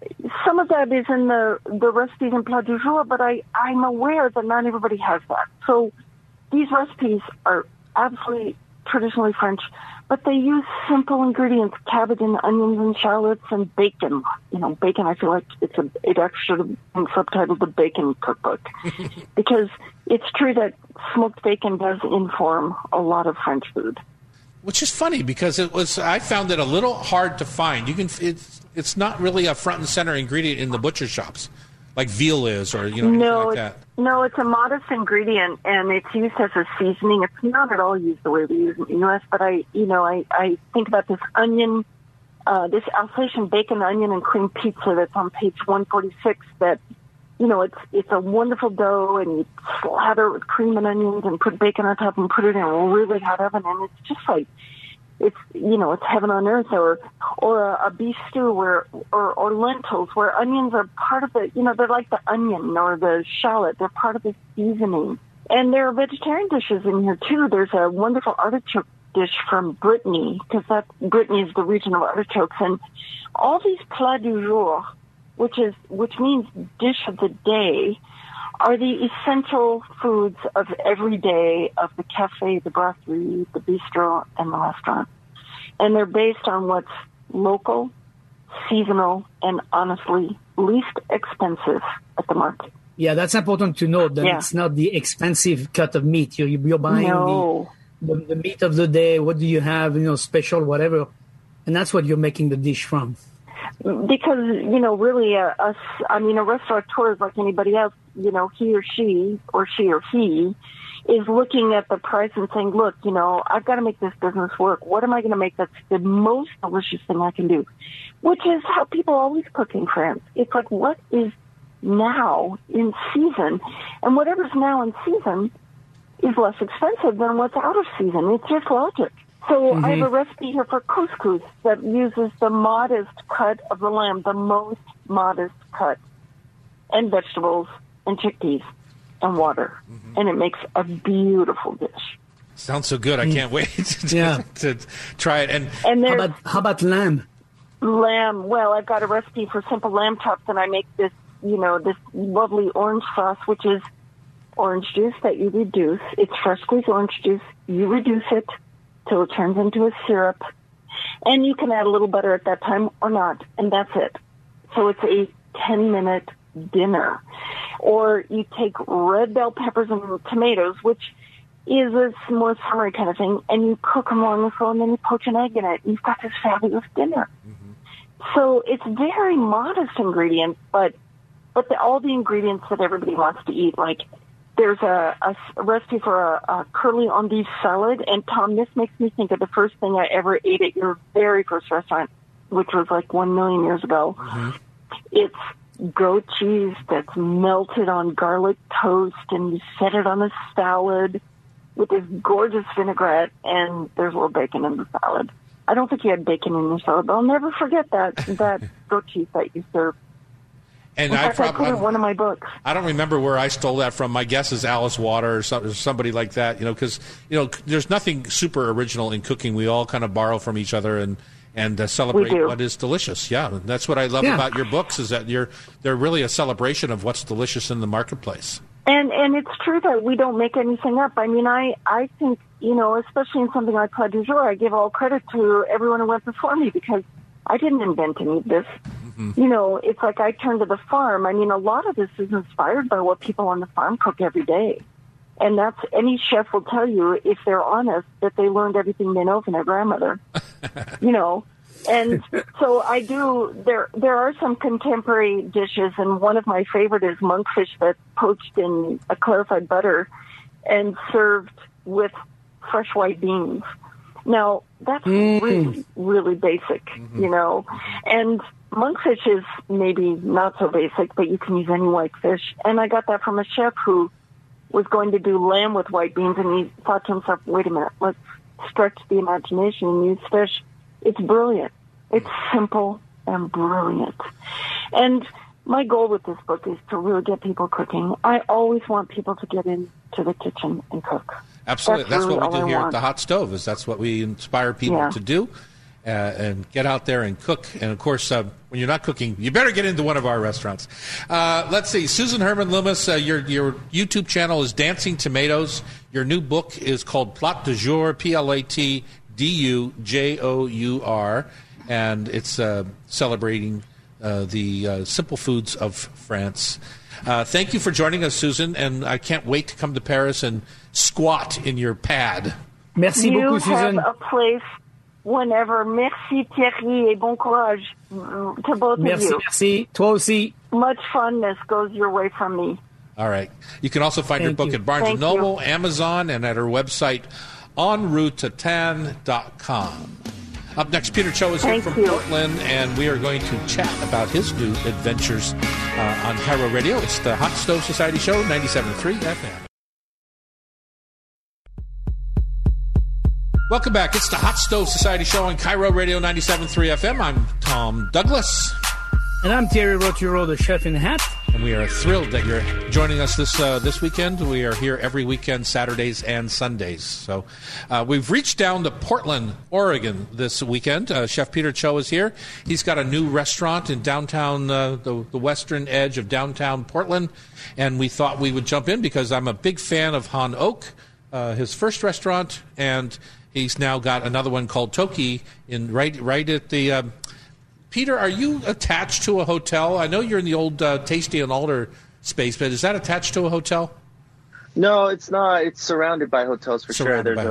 some of that is in the recipes in Plat du Jour, but I'm aware that not everybody has that. So these recipes are absolutely traditionally French, but they use simple ingredients: cabbage and onions and shallots and bacon. Bacon, I feel like it actually should have been subtitled the Bacon Cookbook because it's true that smoked bacon does inform a lot of French food. Which is funny because I found it a little hard to find. It's not really a front and center ingredient in the butcher shops like veal is or anything like that. No, it's a modest ingredient and it's used as a seasoning. It's not at all used the way we use it in the U.S., but I think about this onion, this Alsatian bacon, onion, and cream pizza that's on page 146 that, it's a wonderful dough and you slather it with cream and onions and put bacon on top and put it in a really hot oven and it's just like, it's heaven on earth, or a beef stew or lentils where onions are part of the, they're like the onion or the shallot. They're part of the seasoning. And there are vegetarian dishes in here too. There's a wonderful artichoke dish from Brittany, because Brittany is the region of artichokes. And all these plats du jour, which means dish of the day, are the essential foods of every day of the cafe, the brasserie, the bistro, and the restaurant. And they're based on what's local, seasonal, and honestly least expensive at the market. Yeah, that's important to note that it's not the expensive cut of meat. You're buying the meat of the day. What do you have, special, whatever. And that's what you're making the dish from. Because, really, a restaurateur is like anybody else. He or she is looking at the price and saying, look, I've got to make this business work. What am I going to make that's the most delicious thing I can do? Which is how people always cook in France. It's like, what is now in season? And whatever's now in season is less expensive than what's out of season. It's just logic. So I have a recipe here for couscous that uses the modest cut of the lamb, the most modest cut, and vegetables and chickpeas and water. And it makes a beautiful dish. Sounds so good. I can't wait to try it. And how about lamb? Lamb. Well, I've got a recipe for simple lamb chops, and I make this, this lovely orange sauce, which is orange juice that you reduce. It's fresh squeezed orange juice. You reduce it till it turns into a syrup. And you can add a little butter at that time or not, and that's it. So it's a 10-minute dinner. Or you take red bell peppers and tomatoes, which is a more summery kind of thing, and you cook them long and slow, and then you poach an egg in it, and you've got this fabulous dinner. So it's very modest ingredients, but all the ingredients that everybody wants to eat, like there's a recipe for a curly endive salad, and Tom, this makes me think of the first thing I ever ate at your very first restaurant, which was like 1 million years ago. It's goat cheese that's melted on garlic toast, and you set it on a salad with this gorgeous vinaigrette, and there's a little bacon in the salad. I don't think you had bacon in your salad, but I'll never forget that goat cheese that you served. And I put it in one of my books. I don't remember where I stole that from. My guess is Alice Water or somebody like that. Because there's nothing super original in cooking. We all kind of borrow from each other and celebrate what is delicious. Yeah, that's what I love about your books, is that they're really a celebration of what's delicious in the marketplace. And it's true that we don't make anything up. I mean, I think, especially in something like Plat du Jour, I give all credit to everyone who went before me, because I didn't invent any of this. It's like I turned to the farm. I mean, a lot of this is inspired by what people on the farm cook every day. And that's, any chef will tell you, if they're honest, that they learned everything they know from their grandmother. And so I do, there are some contemporary dishes, and one of my favorite is monkfish that's poached in a clarified butter and served with fresh white beans. Now, that's really, really basic, and monkfish is maybe not so basic, but you can use any white fish. And I got that from a chef who was going to do lamb with white beans, and he thought to himself, wait a minute, let's stretch the imagination and use fish. It's brilliant. It's simple and brilliant. And my goal with this book is to really get people cooking. I always want people to get into the kitchen and cook. Absolutely. That's really what we do here at the Hot Stove. That's what we inspire people to do. and get out there and cook. And, of course, when you're not cooking, you better get into one of our restaurants. Let's see. Susan Herman Loomis, your YouTube channel is Dancing Tomatoes. Your new book is called Plat du Jour, Platdujour, and it's celebrating the simple foods of France. Thank you for joining us, Susan, and I can't wait to come to Paris and squat in your pad. Merci beaucoup, Susan. You have a place whenever. Merci, Thierry, et bon courage to both of you. Merci. Toi aussi. Much funness goes your way from me. All right. You can also find your book at Barnes & Noble, Amazon, and at our website, enroutetan.com. Up next, Peter Cho is here from Portland, and we are going to chat about his new adventures on KIRO Radio. It's the Hot Stove Society Show, 97.3 FM. Welcome back. It's the Hot Stove Society Show on KIRO Radio 97.3 FM. I'm Tom Douglas. And I'm Thierry Roturo, the chef in hat. And we are thrilled that you're joining us this weekend. We are here every weekend, Saturdays and Sundays. So we've reached down to Portland, Oregon this weekend. Chef Peter Cho is here. He's got a new restaurant in downtown, the western edge of downtown Portland. And we thought we would jump in because I'm a big fan of Han Oak, his first restaurant, and he's now got another one called Toki in right at the... Peter, are you attached to a hotel? I know you're in the old Tasty and Alder space, but is that attached to a hotel? No, it's not. It's surrounded by hotels for sure. There's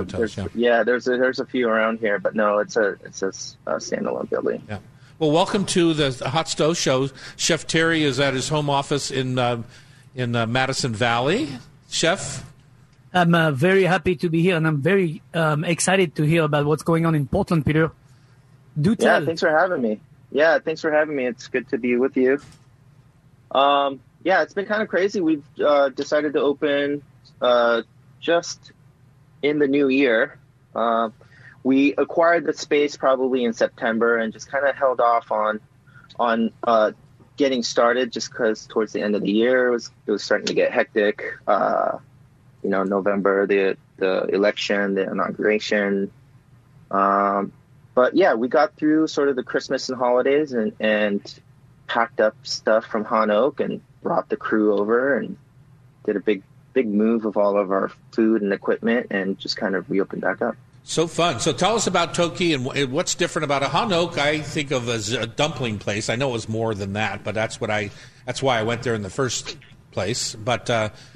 a few around here, but no, it's a standalone building. Yeah. Well, welcome to the Hot Stove Show. Chef Terry is at his home office in Madison Valley. Chef? I'm very happy to be here, and I'm very excited to hear about what's going on in Portland, Peter. Do tell. Yeah, thanks for having me. It's good to be with you. It's been kind of crazy. We've decided to open just in the new year. We acquired the space probably in September and just kind of held off on getting started just because towards the end of the year it was starting to get hectic. November, the election, the inauguration. But yeah, we got through sort of the Christmas and holidays and packed up stuff from Han Oak and brought the crew over and did a big move of all of our food and equipment and just kind of reopened back up. So fun. So tell us about Toki and what's different about it. Han Oak I think of as a dumpling place. I know it was more than that, but that's why I went there in the first place. But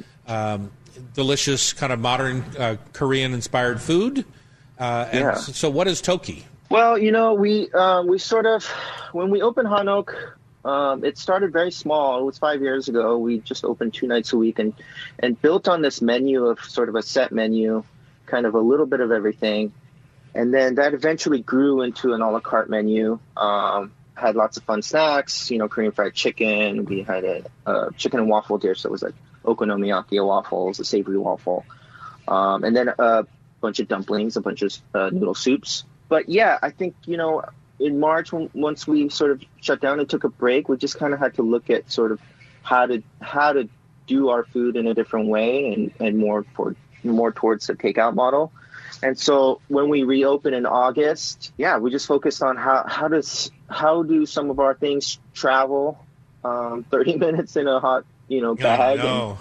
delicious kind of modern Korean-inspired food. So what is Toki? Well, we sort of, when we opened Han Oak, it started very small. It was 5 years ago. We just opened 2 nights a week and built on this menu of sort of a set menu, kind of a little bit of everything. And then that eventually grew into an a la carte menu. Had lots of fun snacks, Korean fried chicken. We had a chicken and waffle dish that was like okonomiyaki waffles, a savory waffle. And then a bunch of dumplings, a bunch of noodle soups. But yeah, I think, in March, once we sort of shut down and took a break, we just kind of had to look at sort of how to do our food in a different way and more towards the takeout model. And so when we reopened in August, we just focused on how do some of our things travel 30 minutes in a hot, bag.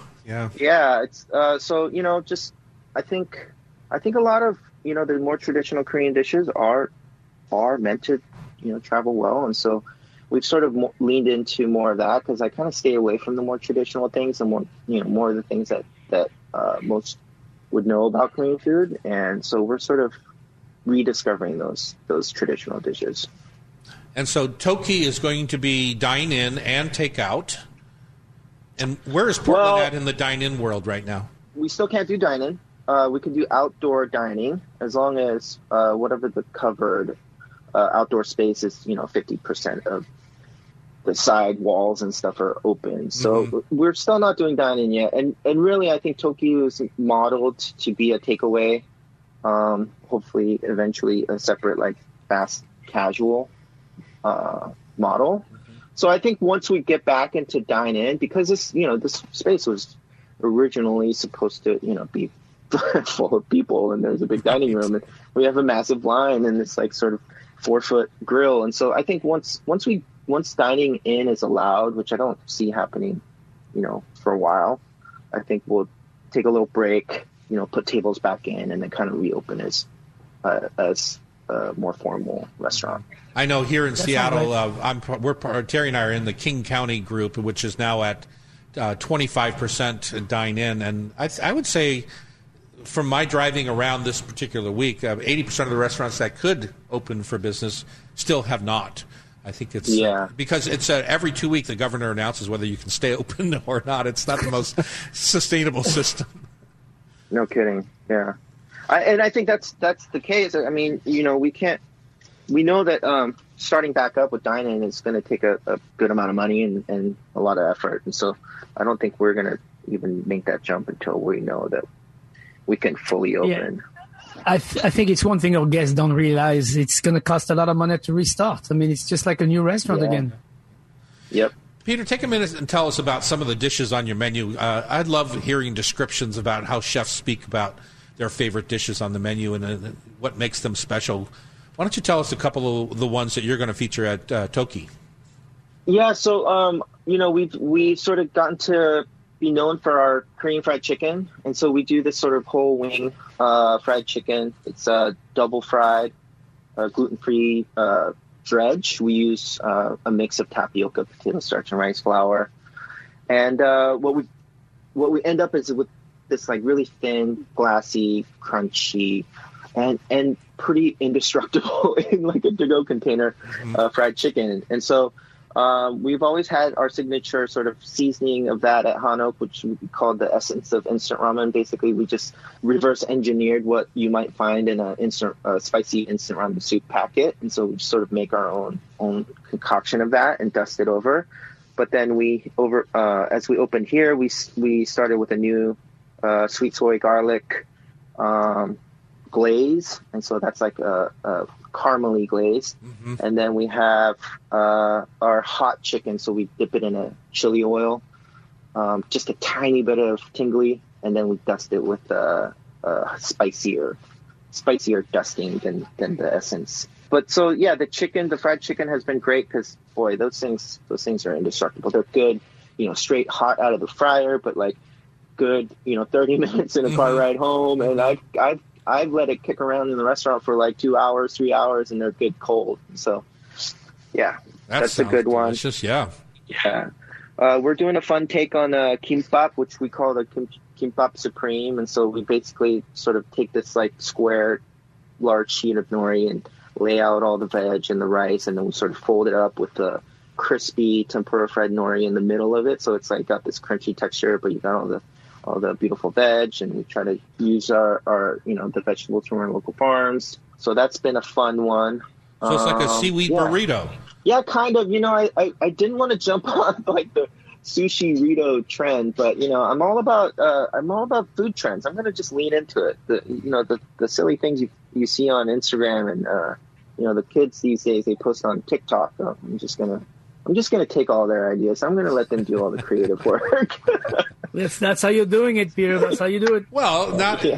It's just I think a lot of the more traditional Korean dishes are meant to, travel well. And so we've sort of leaned into more of that because I kind of stay away from the more traditional things and more of the things that most would know about Korean food. And so we're sort of rediscovering those traditional dishes. And so Toki is going to be dine-in and take-out. And where is Portland at in the dine-in world right now? We still can't do dine-in. We can do outdoor dining as long as whatever the covered outdoor space is, 50% of the side walls and stuff are open. So we're still not doing dining yet. And really, I think Toki is modeled to be a takeaway, hopefully eventually a separate fast casual model. So I think once we get back into dine-in, because this space was originally supposed to, be full of people and there's a big dining room and we have a massive line and it's sort of 4-foot grill. And so I think once dining in is allowed, which I don't see happening, for a while, I think we'll take a little break, put tables back in, and then kind of reopen as a more formal restaurant. I know here in Seattle, Terry and I are in the King County group, which is now at 25% dine in, and I would say, from my driving around this particular week, 80% of the restaurants that could open for business still have not. I think it's because it's every 2 weeks the governor announces whether you can stay open or not. It's not the most sustainable system. No kidding. Yeah, and I think that's the case. I mean, we know that starting back up with dine-in is going to take a good amount of money and a lot of effort, and so I don't think we're going to even make that jump until we know that we can fully open. Yeah. I think it's one thing our guests don't realize. It's going to cost a lot of money to restart. I mean, it's just like a new restaurant again. Yep. Peter, take a minute and tell us about some of the dishes on your menu. I'd love hearing descriptions about how chefs speak about their favorite dishes on the menu and what makes them special. Why don't you tell us a couple of the ones that you're going to feature at Toki? Yeah, so, we've sort of gotten to be known for our Korean fried chicken. And so we do this sort of whole wing fried chicken. It's double fried, gluten-free dredge. We use a mix of tapioca, potato starch, and rice flour. And what we end up is with this like really thin, glassy, crunchy, and pretty indestructible in like a to-go container fried chicken. And so we've always had our signature sort of seasoning of that at Hanok, which we call the essence of instant ramen. Basically, we just reverse engineered what you might find in a spicy instant ramen soup packet. And so we just sort of make our own concoction of that and dust it over. But then as we opened here, we started with a new sweet soy garlic glaze. And so that's like a caramely glaze. And then we have our hot chicken, so we dip it in a chili oil, just a tiny bit of tingly, and then we dust it with a spicier dusting than the essence. But so the fried chicken has been great because boy, those things are indestructible. They're good, straight hot out of the fryer, but like good, 30 minutes in a car ride home, and I've let it kick around in the restaurant for like 2 hours, 3 hours, and they're good cold. So, yeah, that's a good one. Delicious, yeah. Yeah. We're doing a fun take on kimbap, which we call the kimbap supreme. And so we basically sort of take this like square, large sheet of nori and lay out all the veg and the rice, and then we sort of fold it up with the crispy tempura fried nori in the middle of it. So it's like got this crunchy texture, but you got all the beautiful veg, and we try to use our the vegetables from our local farms. So that's been a fun one. So it's like a seaweed burrito. Yeah, kind of. I didn't want to jump on like the sushi burrito trend, but I'm all about food trends. I'm gonna just lean into it. The silly things you see on Instagram and the kids these days, they post on TikTok. I'm just gonna take all their ideas. I'm gonna let them do all the creative work. That's how you're doing it, Peter. That's how you do it. Well,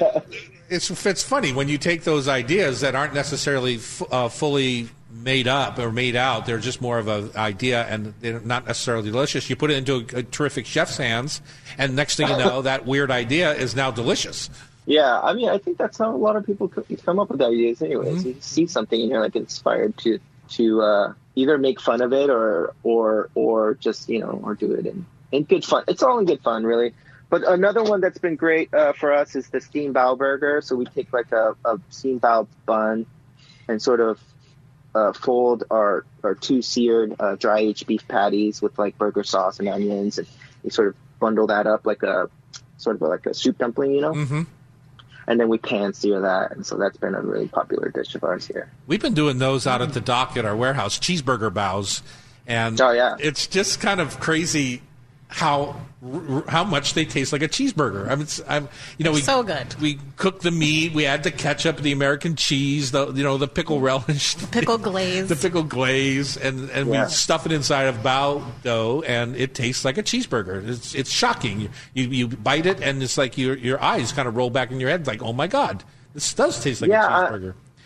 it's funny when you take those ideas that aren't necessarily fully made up or made out. They're just more of an idea, and they're not necessarily delicious. You put it into a terrific chef's hands, and next thing you know, that weird idea is now delicious. Yeah, I mean, I think that's how a lot of people come up with ideas anyways. You see something and you're like inspired to either make fun of it or just, or do it in good fun. It's all in good fun, really. But another one that's been great for us is the steamed bao burger. So we take like a steamed bao bun and sort of fold our 2 seared dry aged beef patties with like burger sauce and onions, and we sort of bundle that up like a sort of like a soup dumpling, And then we pan sear that, and so that's been a really popular dish of ours here. We've been doing those out at the dock at our warehouse, cheeseburger baos, and it's just kind of crazy how much they taste like a cheeseburger. It's so good. We cook the meat, we add the ketchup, the American cheese, the pickle relish, the pickle glaze, and we stuff it inside of bao dough, and it tastes like a cheeseburger. It's shocking. You bite it, and it's like your eyes kind of roll back in your head, like, oh my God, this does taste like a cheeseburger.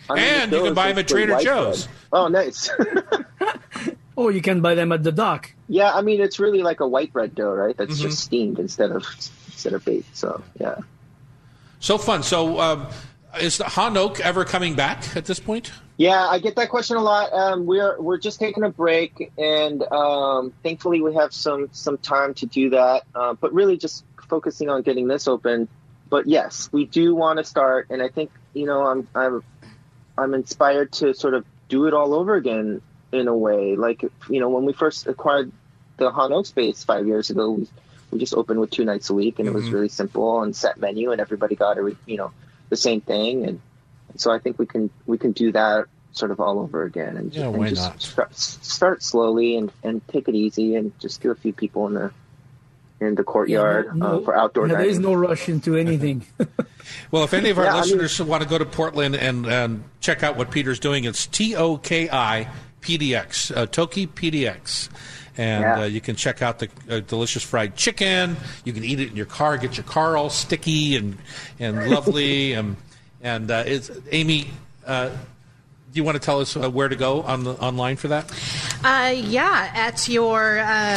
And you can buy them at Trader Joe's. Bread. Oh, nice. Or you can buy them at the dock. Yeah, I mean, it's really like a white bread dough, right? That's just steamed instead of baked. So, yeah. So fun. So, is the Hanok ever coming back at this point? Yeah, I get that question a lot. We're just taking a break, and thankfully we have some time to do that. But really, just focusing on getting this open. But yes, we do want to start, and I think I'm inspired to sort of do it all over again in a way. Like, when we first acquired the Hanok space 5 years ago, we just opened with 2 nights a week, and it was really simple and set menu, and everybody got the same thing. And so I think we can do that sort of all over again, and start slowly and take it easy, and just do a few people in the courtyard for outdoor dining. There is no rush into anything. Well, if any of our listeners want to go to Portland and check out what Peter's doing, it's TOKI PDX, Toki PDX. And you can check out the delicious fried chicken. You can eat it in your car, get your car all sticky and lovely. and it's Amy. Do you want to tell us where to go online for that? At your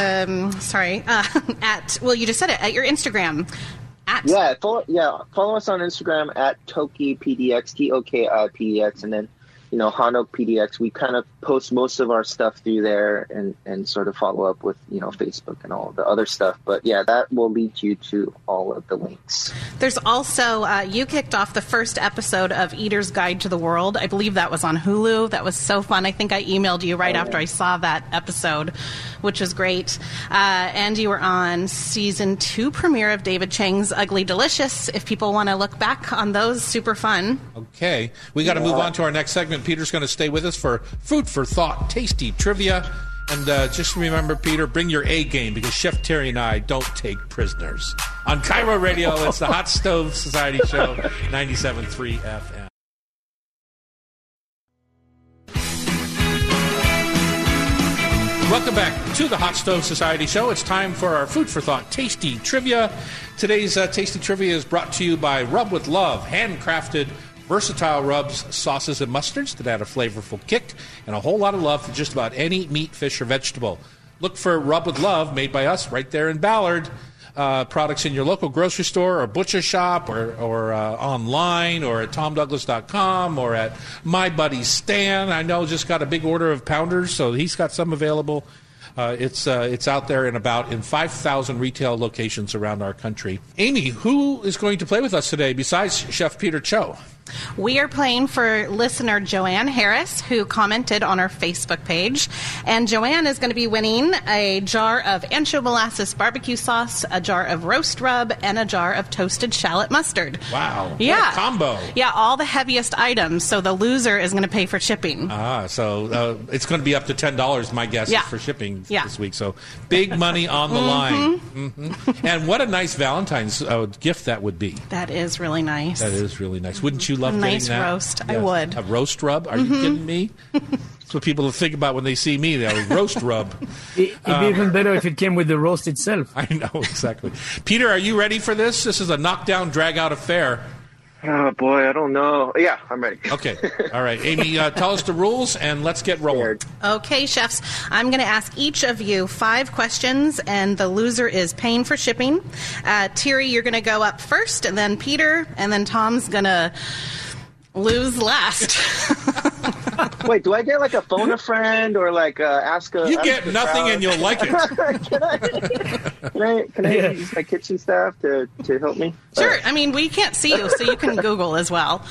you just said it, at your Instagram. Follow us on Instagram at Toki PDX, TOKI PDX, and then Hanok PDX. We kind of post most of our stuff through there and sort of follow up with Facebook and all the other stuff. But yeah, that will lead you to all of the links. There's also you kicked off the first episode of Eater's Guide to the World. I believe that was on Hulu. That was so fun. I think I emailed you right after I saw that episode, which was great. And you were on season 2 premiere of David Chang's Ugly Delicious. If people want to look back on those, super fun. Okay, we got to move on to our next segment. Peter's going to stay with us for Food for Thought, Tasty Trivia. And just remember, Peter, bring your A game, because Chef Terry and I don't take prisoners. On Cairo Radio, it's the Hot Stove Society Show, 97.3 FM. Welcome back to the Hot Stove Society Show. It's time for our Food for Thought Tasty Trivia. Today's Tasty Trivia is brought to you by Rub with Love, handcrafted versatile rubs, sauces, and mustards that add a flavorful kick and a whole lot of love for just about any meat, fish, or vegetable. Look for Rub with Love, made by us right there in Ballard. Products in your local grocery store or butcher shop or online or at TomDouglas.com or at My Buddy Stan. I know just got a big order of pounders, so he's got some available. It's out there and about in 5,000 retail locations around our country. Amy, who is going to play with us today besides Chef Peter Cho? We are playing for listener Joanne Harris, who commented on our Facebook page. And Joanne is going to be winning a jar of ancho molasses barbecue sauce, a jar of roast rub, and a jar of toasted shallot mustard. Wow. Yeah. What a combo. Yeah, all the heaviest items. So the loser is going to pay for shipping. So it's going to be up to $10, my guess, for shipping this week. So big money on the line. Mm-hmm. And what a nice Valentine's gift that would be. That is really nice. That is really nice. Wouldn't you love nice getting that? Roast? Yes. I would. A roast rub? Are you kidding me? That's what people think about when they see me. They're roast rub. It'd be even better if it came with the roast itself. I know, exactly. Peter, are you ready for this? This is a knockdown, drag-out affair. Oh, boy, I don't know. Yeah, I'm ready. Okay. All right. Amy, tell us the rules, and let's get rolling. Okay, chefs. I'm going to ask each of you 5 questions, and the loser is paying for shipping. Thierry, you're going to go up first, and then Peter, and then Tom's going to lose last. Wait, do I get like a phone a friend or like ask a... You get nothing and you'll like it. Can I use my kitchen staff to help me? Sure. I mean, we can't see you, so you can Google as well.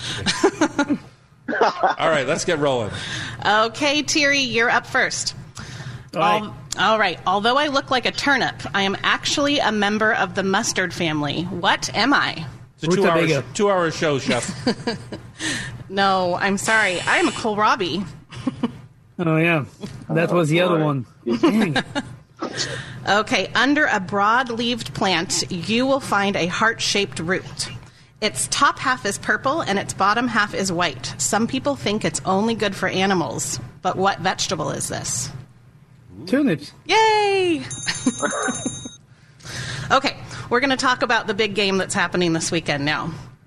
All right, let's get rolling. Okay, Thierry, you're up first. All right. Although I look like a turnip, I am actually a member of the mustard family. What am I? It's a 2-hour show, Chef. No, I'm sorry. I'm a kohlrabi. Oh, yeah. That was the other one. Okay. Under a broad-leaved plant, you will find a heart-shaped root. Its top half is purple and its bottom half is white. Some people think it's only good for animals. But what vegetable is this? Turnips. Yay! Okay. We're going to talk about the big game that's happening this weekend now.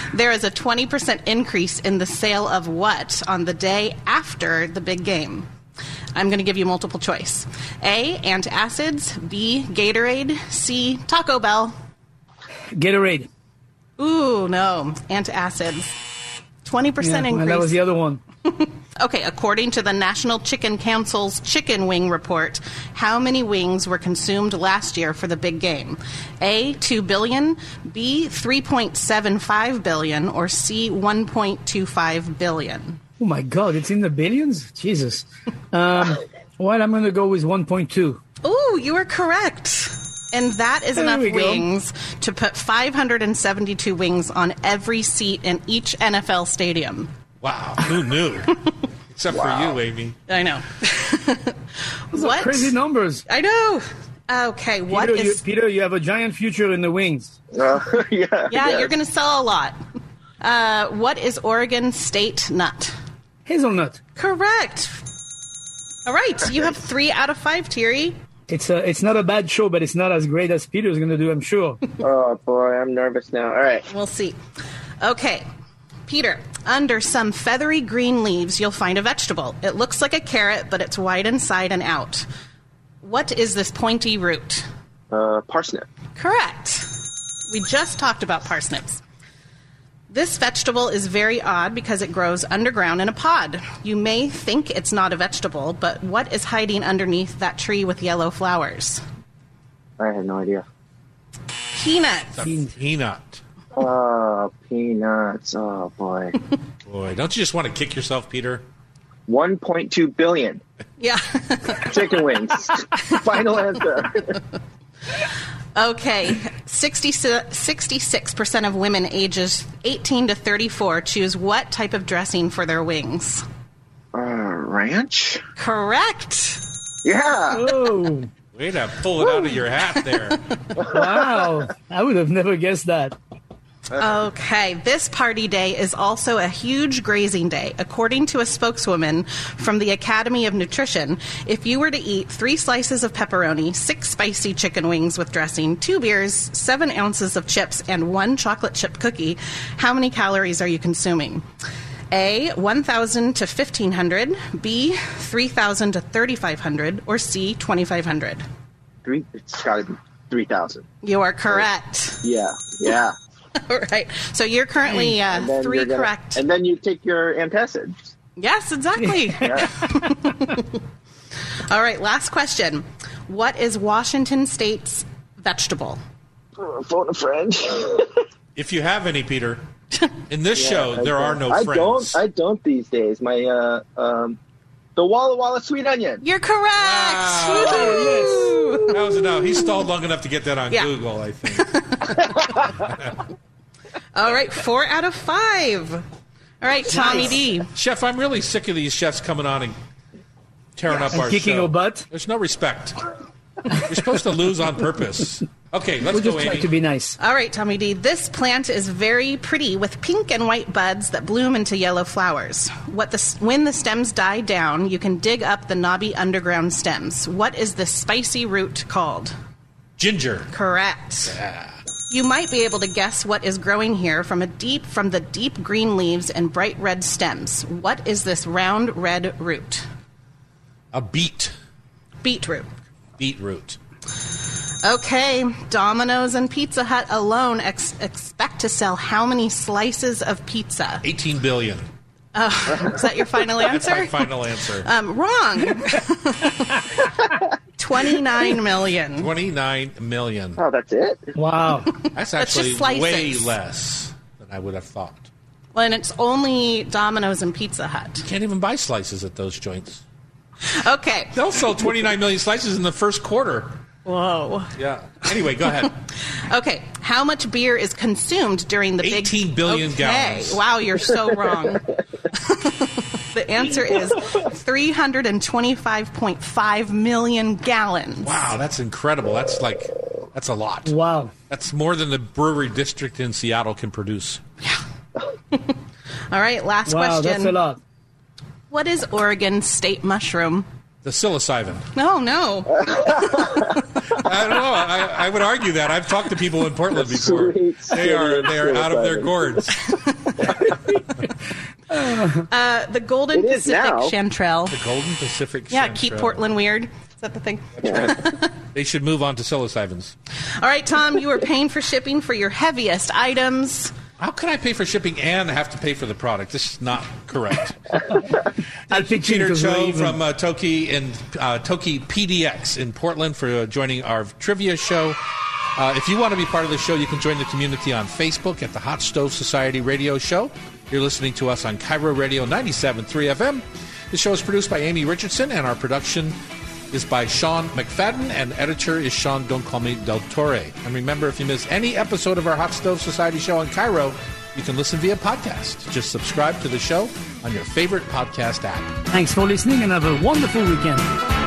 There is a 20% increase in the sale of what on the day after the big game? I'm going to give you multiple choice. A, antacids. B, Gatorade. C, Taco Bell. Gatorade. Ooh, no. Antacids. 20% increase. That was the other one. Okay, according to the National Chicken Council's Chicken Wing Report, how many wings were consumed last year for the big game? A, 2 billion, B, 3.75 billion, or C, 1.25 billion? Oh, my God, it's in the billions? Jesus. Well, I'm going to go with 1.2. Ooh, you are correct. And that is enough wings to put 572 wings on every seat in each NFL stadium. Wow, who knew? Except for you, Amy. I know. Those are crazy numbers. I know. Okay, Peter, you have a giant future in the wings. Yeah, you're going to sell a lot. What is Oregon state nut? Hazelnut. Correct. All right, you have 3 out of 5, Thierry. It's not a bad show, but it's not as great as Peter's going to do, I'm sure. Oh, boy, I'm nervous now. All right. We'll see. Okay, Peter, under some feathery green leaves, you'll find a vegetable. It looks like a carrot, but it's white inside and out. What is this pointy root? Parsnip. Correct. We just talked about parsnips. This vegetable is very odd because it grows underground in a pod. You may think it's not a vegetable, but what is hiding underneath that tree with yellow flowers? I have no idea. Peanuts. Peanut. Oh, peanuts. Oh, boy. Boy, don't you just want to kick yourself, Peter? 1.2 billion. Yeah. Chicken wings. Final answer. Okay. 66% of women ages 18 to 34 choose what type of dressing for their wings? Ranch? Correct. Yeah. Oh. Way to pull it out of your hat there. Wow. I would have never guessed that. Okay, this party day is also a huge grazing day. According to a spokeswoman from the Academy of Nutrition, if you were to eat 3 slices of pepperoni, 6 spicy chicken wings with dressing, 2 beers, 7 ounces of chips, and 1 chocolate chip cookie, how many calories are you consuming? A, 1,000 to 1,500, B, 3,000 to 3,500, or C, 2,500? It's got to be 3,000. You are correct. Yeah. All right. So you're currently 3 correct. And then you take your antacids. Yes, exactly. All right. Last question. What is Washington State's vegetable? Phone a friend. If you have any, Peter. In this show, there are no friends. I don't these days. My the Walla Walla sweet onion. You're correct. Wow. Oh, yes. That was enough. He stalled long enough to get that on Google, I think. All right, 4 out of 5. All right, Tommy D. Chef, I'm really sick of these chefs coming on and tearing up our kicking show. a butt. There's no respect. You're supposed to lose on purpose. Okay, let's go, Amy. Amy. Try to be nice. All right, Tommy D. This plant is very pretty with pink and white buds that bloom into yellow flowers. When the stems die down, you can dig up the knobby underground stems. What is the spicy root called? Ginger. Correct. Yeah. You might be able to guess what is growing here from the deep green leaves and bright red stems. What is this round red root? A beet. Beetroot. Beetroot. Okay, Domino's and Pizza Hut alone expect to sell how many slices of pizza? 18 billion. Is that your final answer? That's my final answer. Wrong. 29 million. 29 million. Oh, that's it? Wow. That's actually just slices. way less than I would have thought. Well, and it's only Domino's and Pizza Hut. You can't even buy slices at those joints. Okay. They'll sell 29 million slices in the first quarter. Whoa. Yeah. Anyway, go ahead. Okay. How much beer is consumed during the 18 billion gallons. Wow, you're so wrong. The answer is 325.5 million gallons. Wow, that's incredible. That's a lot. Wow. That's more than the brewery district in Seattle can produce. Yeah. All right, last question. Wow, that's a lot. What is Oregon's state mushroom? The psilocybin. No. I don't know. I would argue that. I've talked to people in Portland before. They are out of their gourds. The Golden Pacific Chanterelle. The Golden Pacific Chanterelle. Yeah, keep Portland weird. Is that the thing? They should move on to psilocybins. All right, Tom, you are paying for shipping for your heaviest items. How can I pay for shipping and have to pay for the product? This is not correct. Thank you, Peter Cho from Toki and Toki PDX in Portland for joining our trivia show. If you want to be part of the show, you can join the community on Facebook at the Hot Stove Society Radio Show. You're listening to us on Cairo Radio 97.3 FM. The show is produced by Amy Richardson, and our production is by Sean McFadden, and editor is Sean Don't Call Me Del Torre. And remember, if you miss any episode of our Hot Stove Society show on Cairo, you can listen via podcast. Just subscribe to the show on your favorite podcast app. Thanks for listening, and have a wonderful weekend.